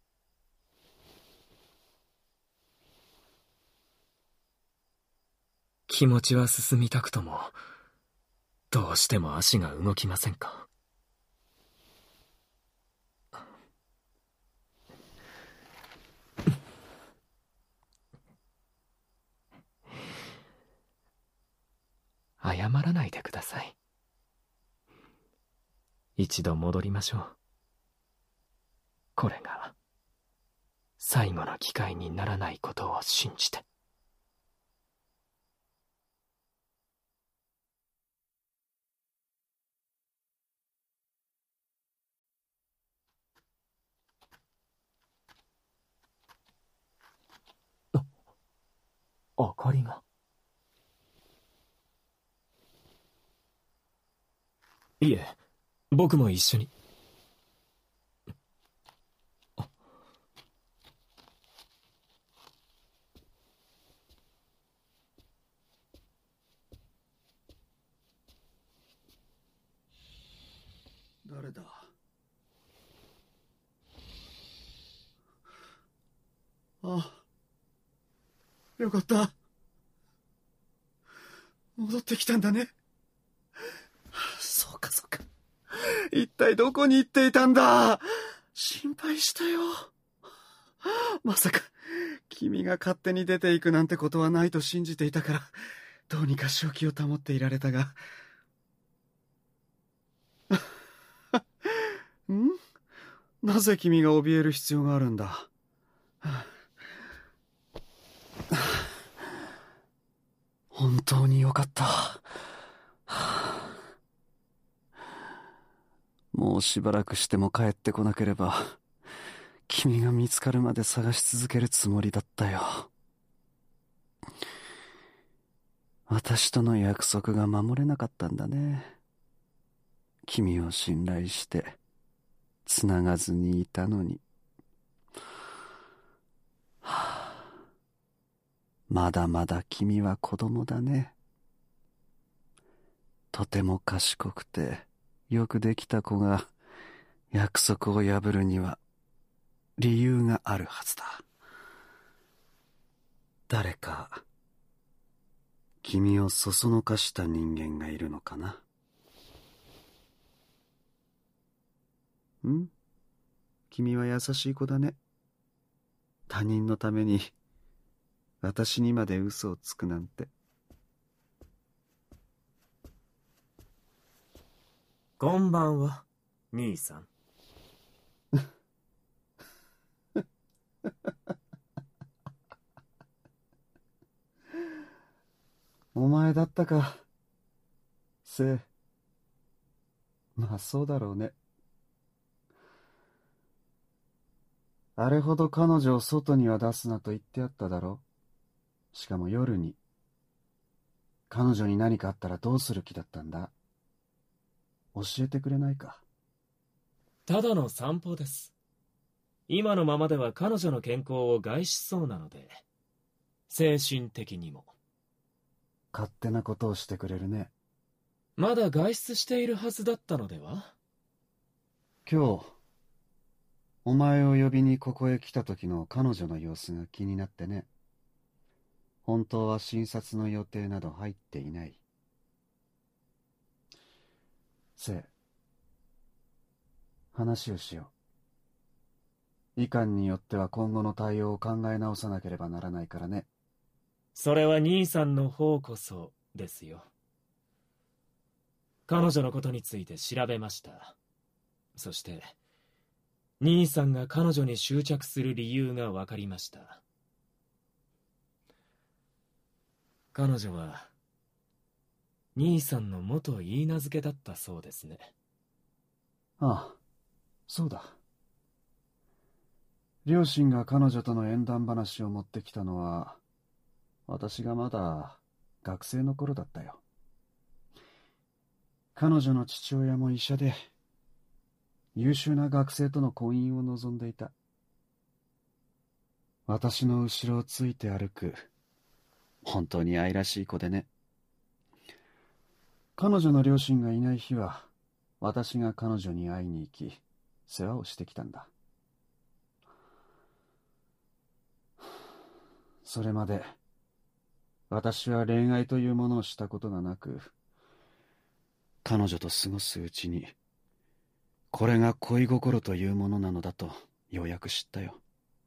気持ちは進みたくとも、どうしても足が動きませんか？謝らないでください。一度戻りましょう。これが最後の機会にならないことを信じて。あ、明かりが。いえ、僕も一緒に。 誰だ？あ、よかった。戻ってきたんだね。そうかそうか。一体どこに行っていたんだ。心配したよ。まさか君が勝手に出ていくなんてことはないと信じていたから、 どうにか正気を保っていられたが。ん？なぜ君が怯える必要があるんだ？ 本当によかった。もうしばらくしても帰ってこなければ、君が見つかるまで探し続けるつもりだったよ。私との約束が守れなかったんだね。君を信頼して、繋がずにいたのに。はあ、まだまだ君は子供だね。とても賢くて、よくできた子が約束を破るには理由があるはずだ。誰か君をそそのかした人間がいるのかな？ん？君は優しい子だね。他人のために私にまで嘘をつくなんて。 こんばんは、兄さん。 お前だったか、せい。まあそうだろうね。あれほど彼女を外には出すなと言ってあっただろう。しかも夜に。彼女に何かあったらどうする気だったんだ？教えてくれないか？ ただの散歩です。今のままでは彼女の健康を害しそうなので、精神的にも。 勝手なことをしてくれるね。 まだ外出しているはずだったのでは？ 今日、お前を呼びにここへ来た時の彼女の様子が気になってね。本当は診察の予定など入っていない。せい、話をしよう。医官によっては今後の対応を考え直さなければならないからね。 それは兄さんの方こそですよ。彼女のことについて調べました。そして、兄さんが彼女に執着する理由が分かりました。彼女は、兄さんの元許嫁だったそうですね。 ああ、そうだ。両親が彼女との縁談話を持ってきたのは、私がまだ学生の頃だったよ。彼女の父親も医者で、優秀な学生との婚姻を望んでいた。私の後ろをついて歩く、本当に愛らしい子でね。彼女の両親がいない日は、私が彼女に会いに行き、世話をしてきたんだ。それまで、私は恋愛というものをしたことがなく、彼女と過ごすうちに、これが恋心というものなのだとようやく知ったよ。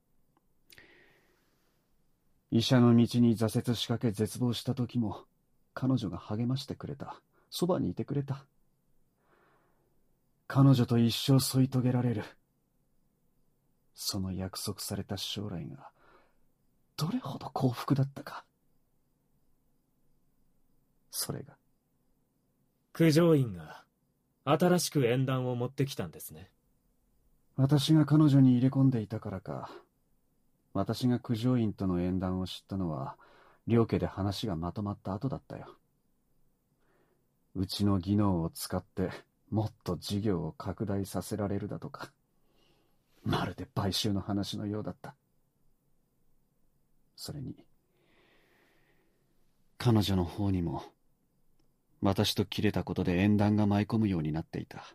医者の道に挫折しかけ絶望した時も、彼女が励ましてくれた。そばにいてくれた。彼女と一生添い遂げられる。その約束された将来が、どれほど幸福だったか。それが。 九条院が新しく縁談を持ってきたんですね。 私が彼女に入れ込んでいたからか。私が九条院との縁談を知ったのは、両家で話がまとまった後だったよ。うちの技能を使って、もっと事業を拡大させられるだとか。まるで買収の話のようだった。それに、彼女の方にも、私と切れたことで縁談が舞い込むようになっていた。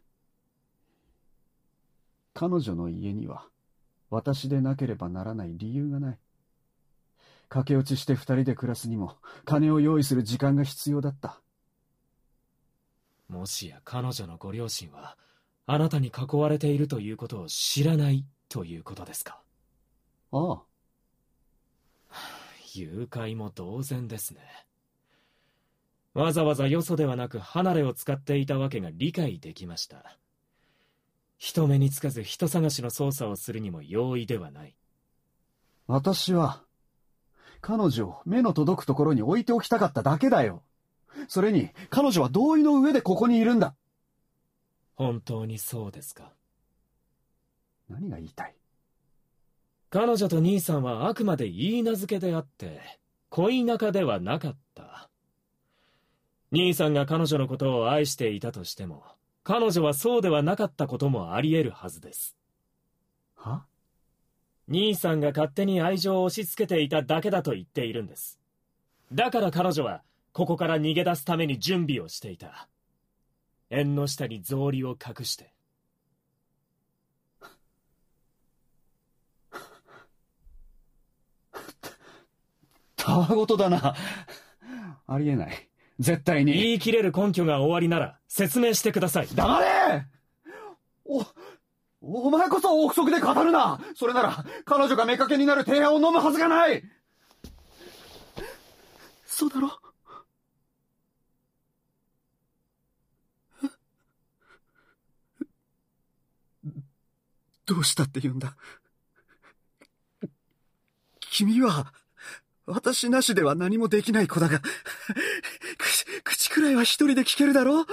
彼女の家には、私でなければならない理由がない。駆け落ちして二人で暮らすにも、金を用意する時間が必要だった。 もしや彼女のご両親は、あなたに囲われているということを知らないということですか？ ああ。 誘拐も同然ですね。 わざわざよそではなく離れを使っていたわけが理解できました。人目につかず人探しの捜査をするにも容易ではない。 私は、彼女を目の届くところに置いておきたかっただけだよ。それに、彼女は同意の上でここにいるんだ。 本当にそうですか？ 何が言いたい？ 彼女と兄さんはあくまで言い名付けであって、恋仲ではなかった。兄さんが彼女のことを愛していたとしても、彼女はそうではなかったこともあり得るはずです。 は？ 兄さんが勝手に愛情を押し付けていただけだと言っているんです。だから彼女は、ここから逃げ出すために準備をしていた。縁の下に草履を隠して。 たわごとだな。ありえない。絶対に。 言い切れる根拠がおありなら説明してください。 黙れ！お、お前こそ憶測で語るな！それなら彼女が妾になる提案を飲むはずがない！そうだろ？どうしたって言うんだ？君は私なしでは何もできない子だが、口、口くらいは一人で聞けるだろう？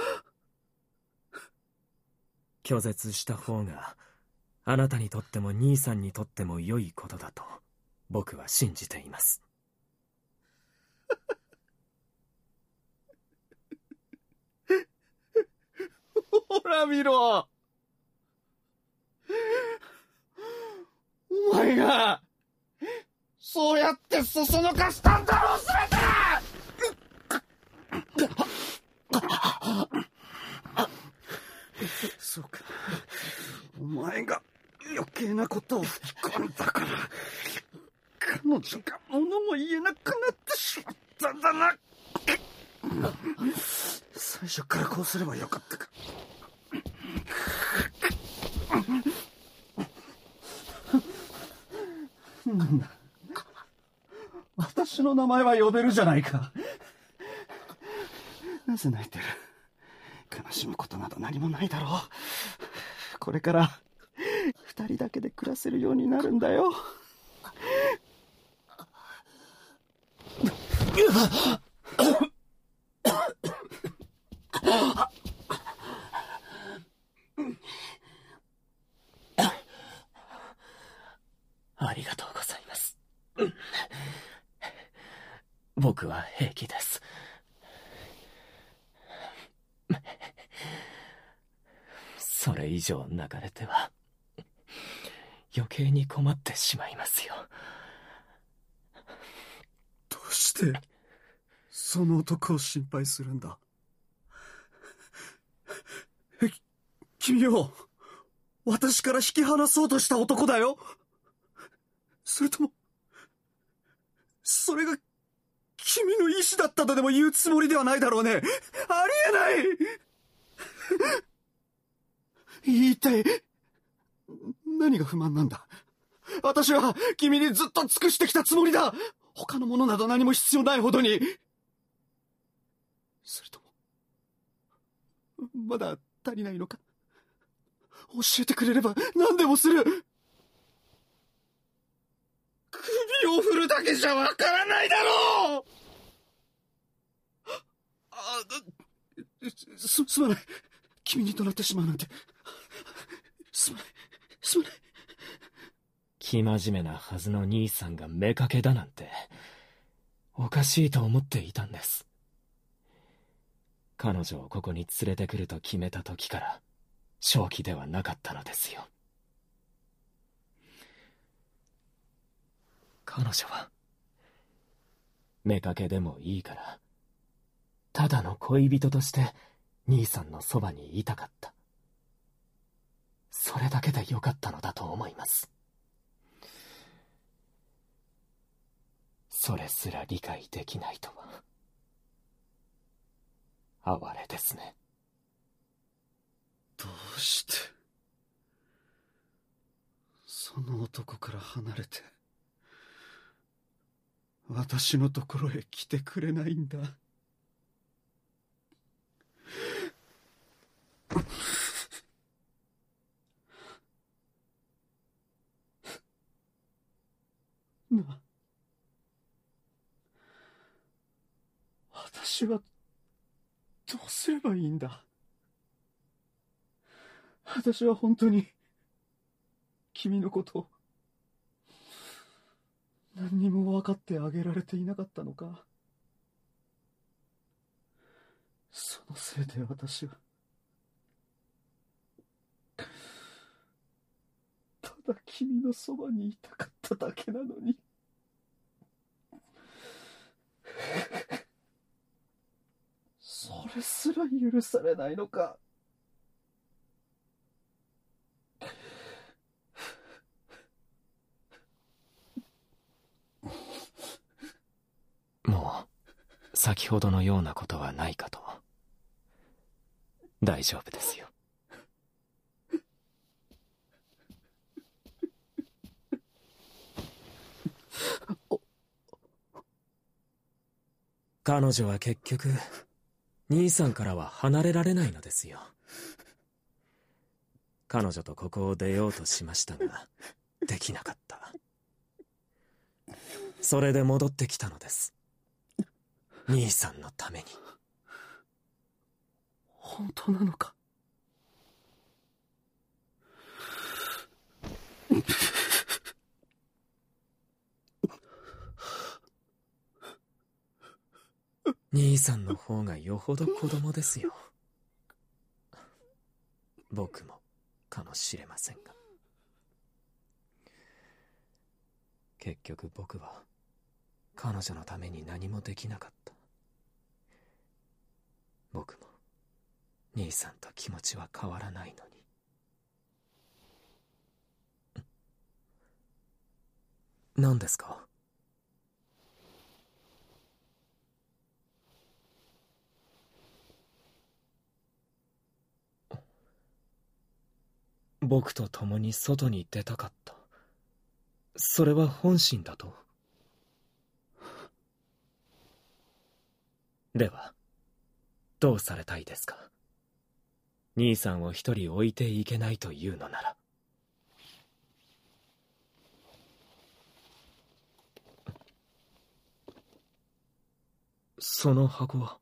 拒絶した方があなたにとっても兄さんにとっても良いことだと僕は信じています。 ほら見ろ！お前がそうやってそそのかしたんだろう、すべて！そうか。お前が余計なことを吹き込んだから、彼女が物も言えなくなってしまったんだな。最初からこうすればよかったか。なんだ。私の名前は呼べるじゃないか。なぜ泣いてる？悲しむことなど何もないだろう。これから二人だけで暮らせるようになるんだよ。 ありがとうございます。僕は平気です。それ以上泣かれては余計に困ってしまいますよ。 どうしてその男を心配するんだ？え、君を私から引き離そうとした男だよ。それともそれが君の意志だったとでも言うつもりではないだろうね。ありえない。一体何が不満なんだ？私は君にずっと尽くしてきたつもりだ。他のものなど何も必要ないほどに。それともまだ足りないのか？教えてくれれば何でもする。首を振るだけじゃわからないだろう。あ、す、すまない。君に怒鳴ってしまうなんて。すまない。すまない。 生真面目なはずの兄さんが妾だなんて、おかしいと思っていたんです。彼女をここに連れてくると決めた時から、正気ではなかったのですよ。彼女は、妾でもいいから、ただの恋人として兄さんのそばにいたかった。それだけでよかったのだと思います。それすら理解できないとは、哀れですね。 どうしてその男から離れて私のところへ来てくれないんだ？ 私はどうすればいいんだ。私は本当に君のことを何にも分かってあげられていなかったのか。そのせいで私はただ君のそばにいたかっただけなのに。それすら許されないのか。 もう先ほどのようなことはないかと。大丈夫ですよ。彼女は結局兄さんからは離れられないのですよ。彼女とここを出ようとしましたができなかった。それで戻ってきたのです。兄さんのために。 本当なのか。 兄さんの方がよほど子供ですよ。僕もかもしれませんが、結局僕は彼女のために何もできなかった。僕も兄さんと気持ちは変わらないのに。何ですか？僕と共に外に出たかった。それは本心だと。ではどうされたいですか？兄さんを一人置いていけないというのなら。その箱は？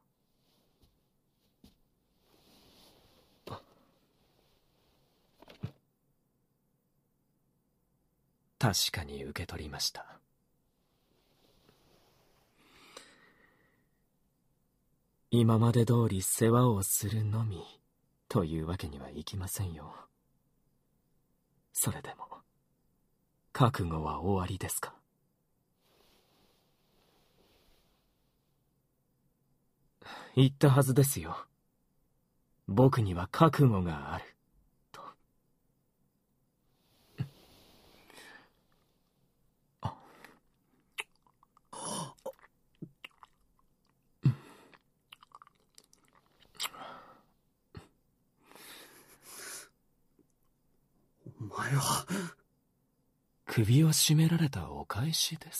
確かに受け取りました。今まで通り世話をするのみというわけにはいきませんよ。それでも覚悟はおありですか？言ったはずですよ。僕には覚悟があると。 お前は。 首を絞められたお返しです。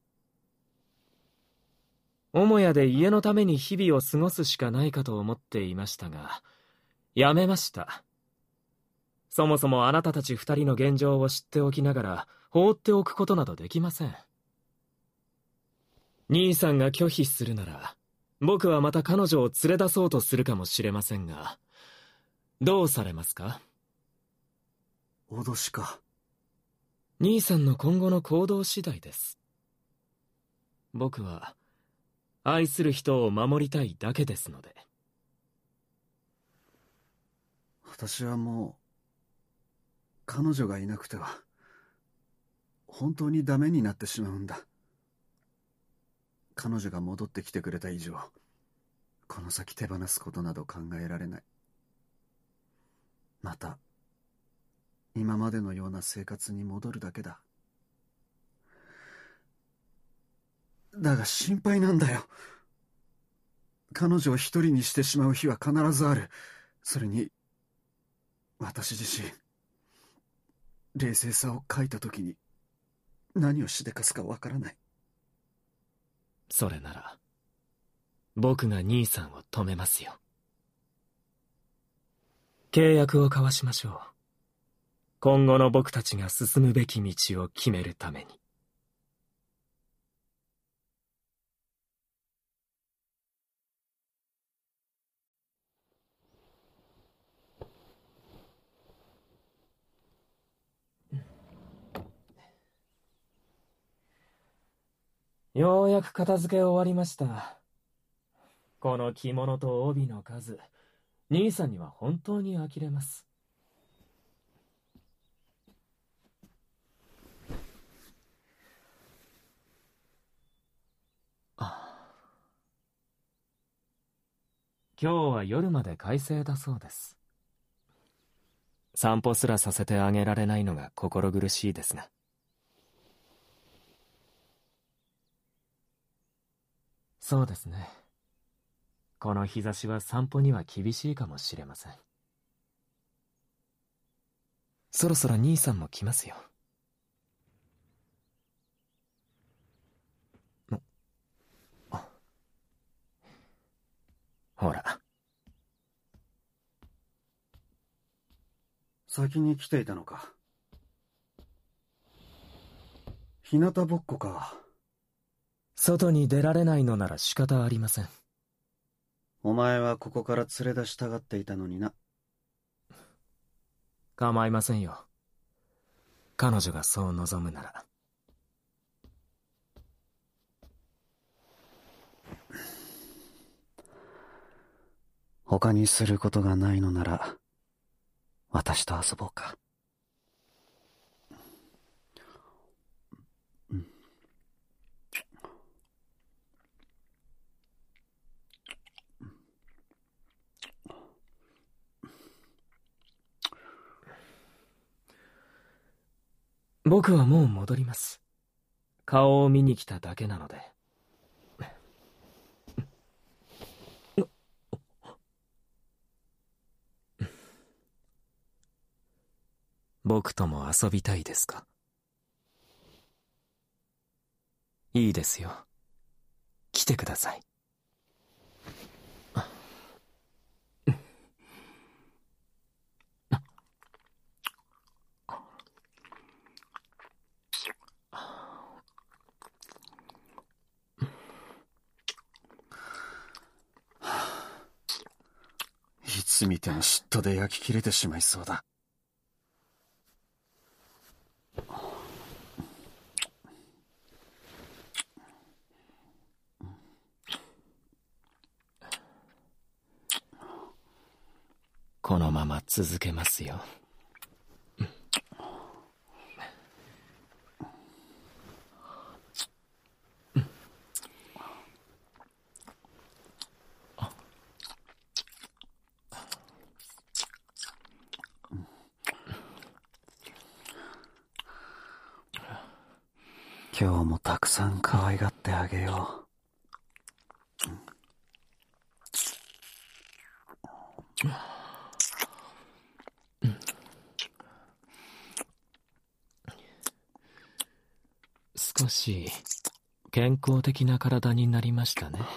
母屋で家のために日々を過ごすしかないかと思っていましたが、やめました。そもそもあなたたち二人の現状を知っておきながら放っておくことなどできません。兄さんが拒否するなら、僕はまた彼女を連れ出そうとするかもしれませんが、どうされますか？ 脅しか。 兄さんの今後の行動次第です。僕は愛する人を守りたいだけですので。 私はもう彼女がいなくては本当にダメになってしまうんだ。彼女が戻ってきてくれた以上、この先手放すことなど考えられない。また今までのような生活に戻るだけだ。だが心配なんだよ。彼女を一人にしてしまう日は必ずある。それに私自身、冷静さを欠いた時に何をしでかすかわからない。 それなら僕が兄さんを止めますよ。契約を交わしましょう。今後の僕たちが進むべき道を決めるために。 ようやく片付け終わりました。この着物と帯の数、兄さんには本当に呆れます。今日は夜まで快晴だそうです。散歩すらさせてあげられないのが心苦しいですが。そうですね。この日差しは散歩には厳しいかもしれません。そろそろ兄さんも来ますよ。ほら。 先に来ていたのか。日向ぼっこか。 外に出られないのなら仕方ありません。 お前はここから連れ出したがっていたのにな。 構いませんよ。彼女がそう望むなら。 他にすることがないのなら、私と遊ぼうか。うん、 僕はもう戻ります。顔を見に来ただけなので。僕とも遊びたいですか？いいですよ。来てください。 いつ見ても嫉妬で焼き切れてしまいそうだ。 このまま続けますよ。 今日もたくさん可愛がってあげよう。 少し健康的な体になりましたね。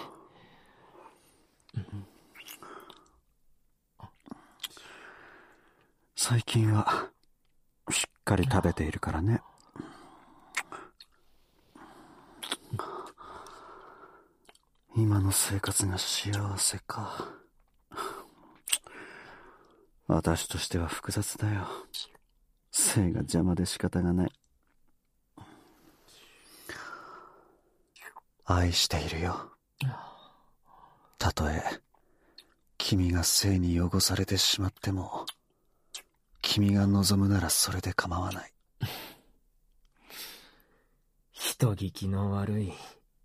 最近はしっかり食べているからね。今の生活が幸せか。私としては複雑だよ。性が邪魔で仕方がない。愛しているよ。たとえ君が性に汚されてしまっても、君が望むならそれで構わない。 人聞きの悪い。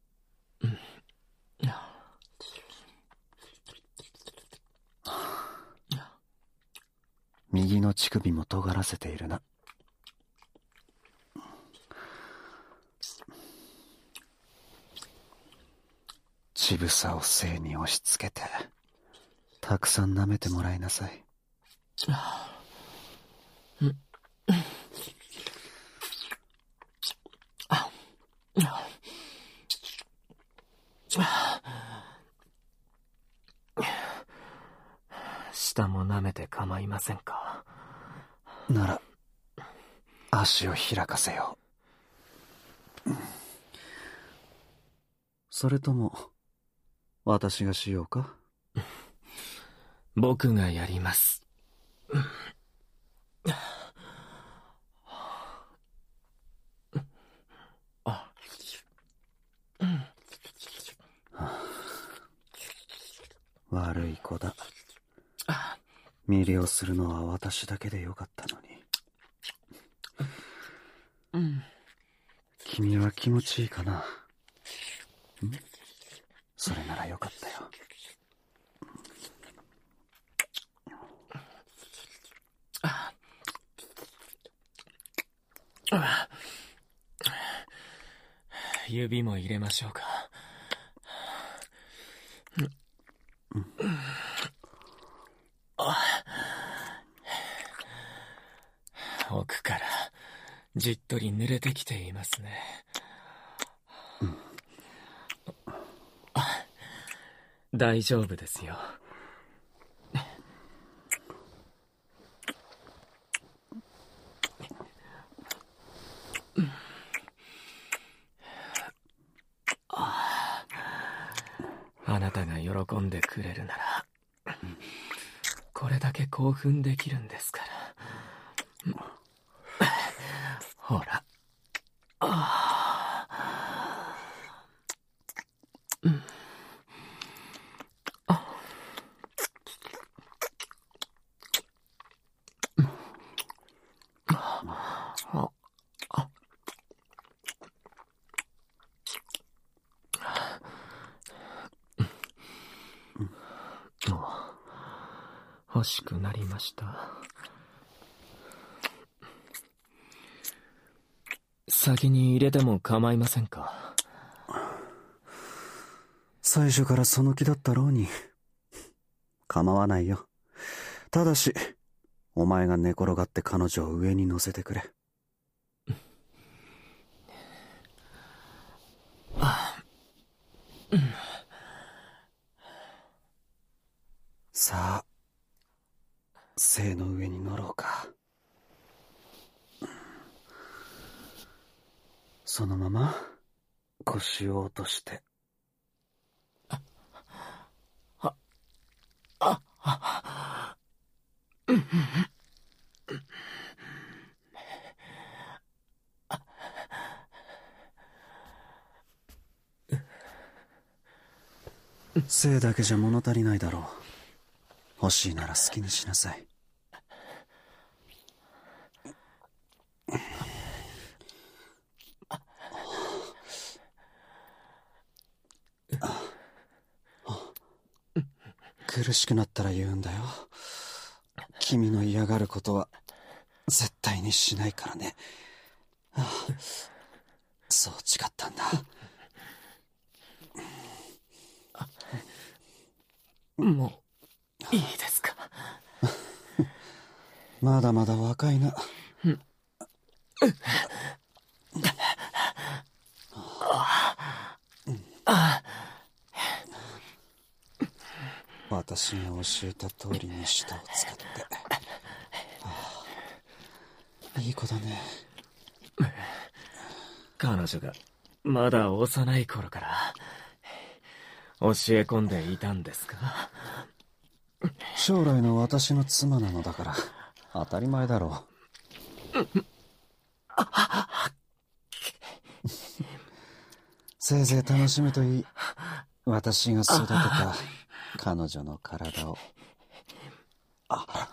右の乳首も尖らせているな。乳房を性に押し付けて、たくさん舐めてもらいなさい。 下も舐めて構いませんか？ なら足を開かせよう。それとも私がしようか？ 僕がやります。 悪い子だ。魅了するのは私だけでよかったのに。 うん。 君は気持ちいいかな？ん？それならよかったよ。 指も入れましょうか。うん、奥からじっとり濡れてきていますね。うん、大丈夫ですよ。あなたが喜んでくれるなら、これだけ興奮できるんですから。ほら。あー、うん、ああ欲しくなりました。先に入れても構いませんか？ 最初からその気だったろうに。構わないよ。ただし、お前が寝転がって彼女を上に乗せてくれ。さあ、背の上に乗ろうか。そのまま腰を落として。 あ、あ、あ、あ、うん、 背だけじゃ物足りないだろう。欲しいなら好きにしなさい。苦しくなったら言うんだよ。君の嫌がることは絶対にしないからね。ああ、そう誓ったんだ。 もういいですか？ まだまだ若いな。私が教えた通りに舌を使って。ああ、いい子だね。 彼女がまだ幼い頃から教え込んでいたんですか？ 将来の私の妻なのだから当たり前だろう。せいぜい楽しむといい。私が育てた彼女の体を。あ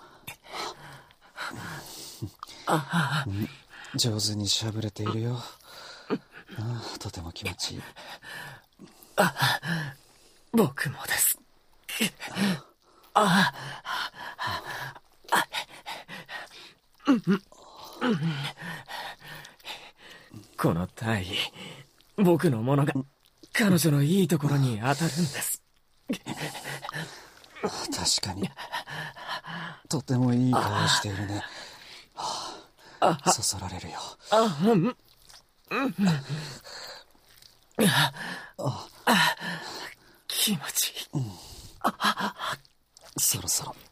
あ、上手にしゃぶれているよ。ああ、とても気持ちいい。 あ、僕もです。ああ、この体位、僕のものが彼女のいいところに当たるんです。 確かにとてもいい顔しているね。はあ、そそられるよ。 あ、うん、あ、気持ちいい、うん、 そろそろ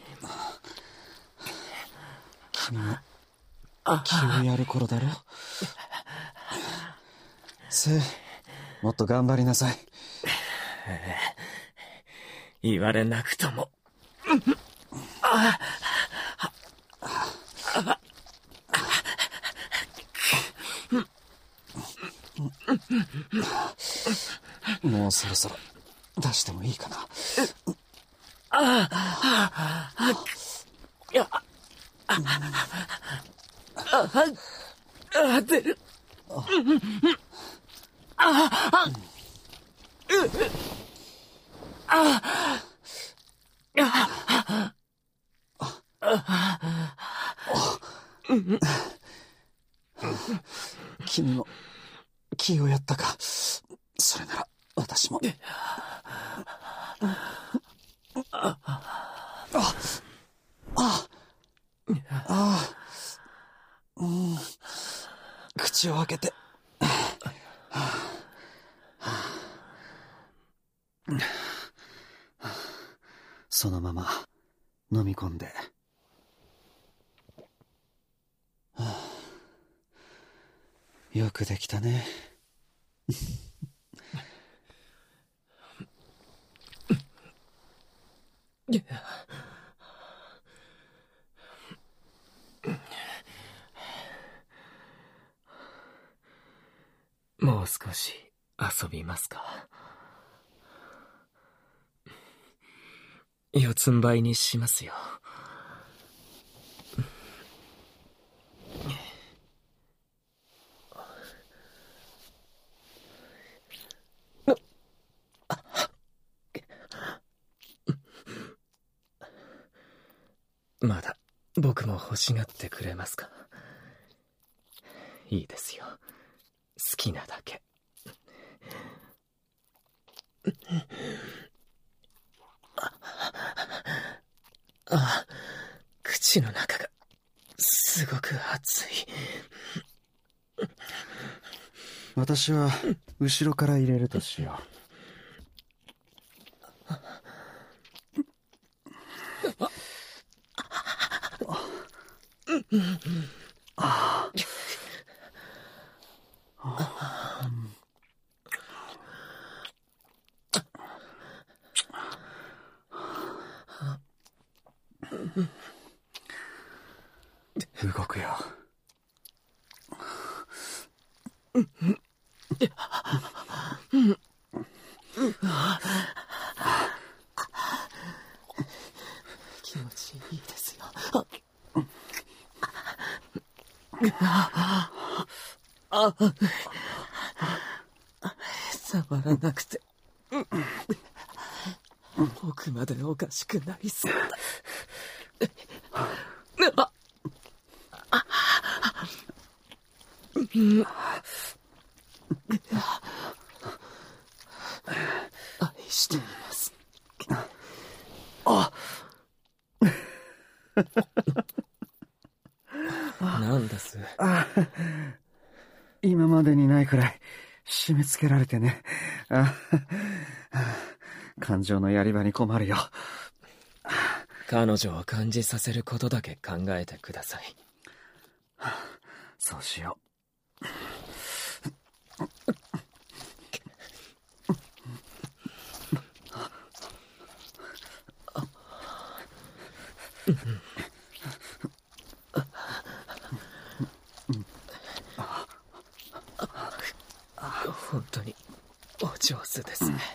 君も気をやる頃だろ。せい、もっと頑張りなさい。 言われなくとも。 もうそろそろ出してもいいかな。 ああ、あ、いや、あ、あ、あ、出る。あ、あ、う、あ、あ、 君も気をやったか。それなら私も。ああああ、うん、口を開けて。 そのまま飲み込んで。よくできたね。 もう少し遊びますか。四つん這いにしますよ。まだ僕も欲しがってくれますか。いいですよ、好きなだけ。あ、口の中がすごく熱い。 私は後ろから入れるとしよう。動くよ。 気持ちいいですよ。あ、触らなくて僕までおかしくなりそうだ。愛しています。 あ何です。 あ、今までにないくらい締め付けられてね。あ、感情のやり場に困るよ。 彼女を感じさせることだけ考えてください。 そうしよう。 本当にお上手ですね。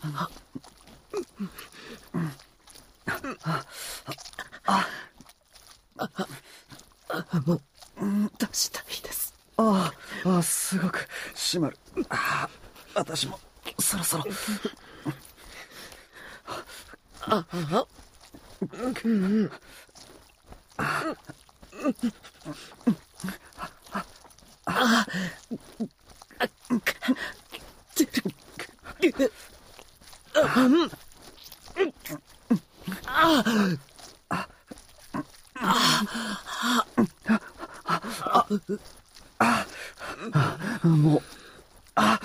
もう出したいです。 ああ、すごく締まる。ああ、私もそろそろ。 ああ、うん。ああ、出る。ああ、 もう、あ、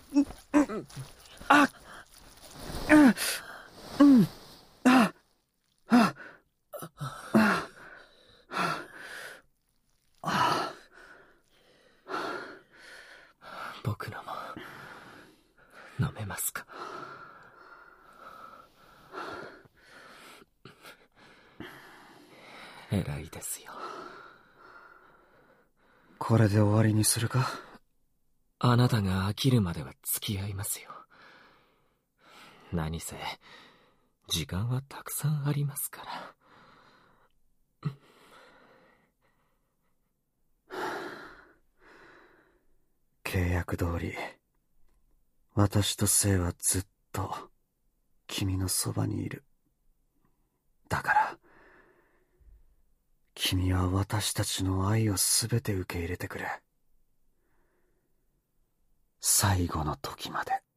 あ、うん、あ、あ、あ、 僕のも飲めますか。偉いですよ。 これで終わりにするか。 あなたが飽きるまでは付き合いますよ。何せ時間はたくさんありますから。 契約通り、私と聖はずっと君のそばにいる。だから、君は私たちの愛をすべて受け入れてくれ。最後の時まで。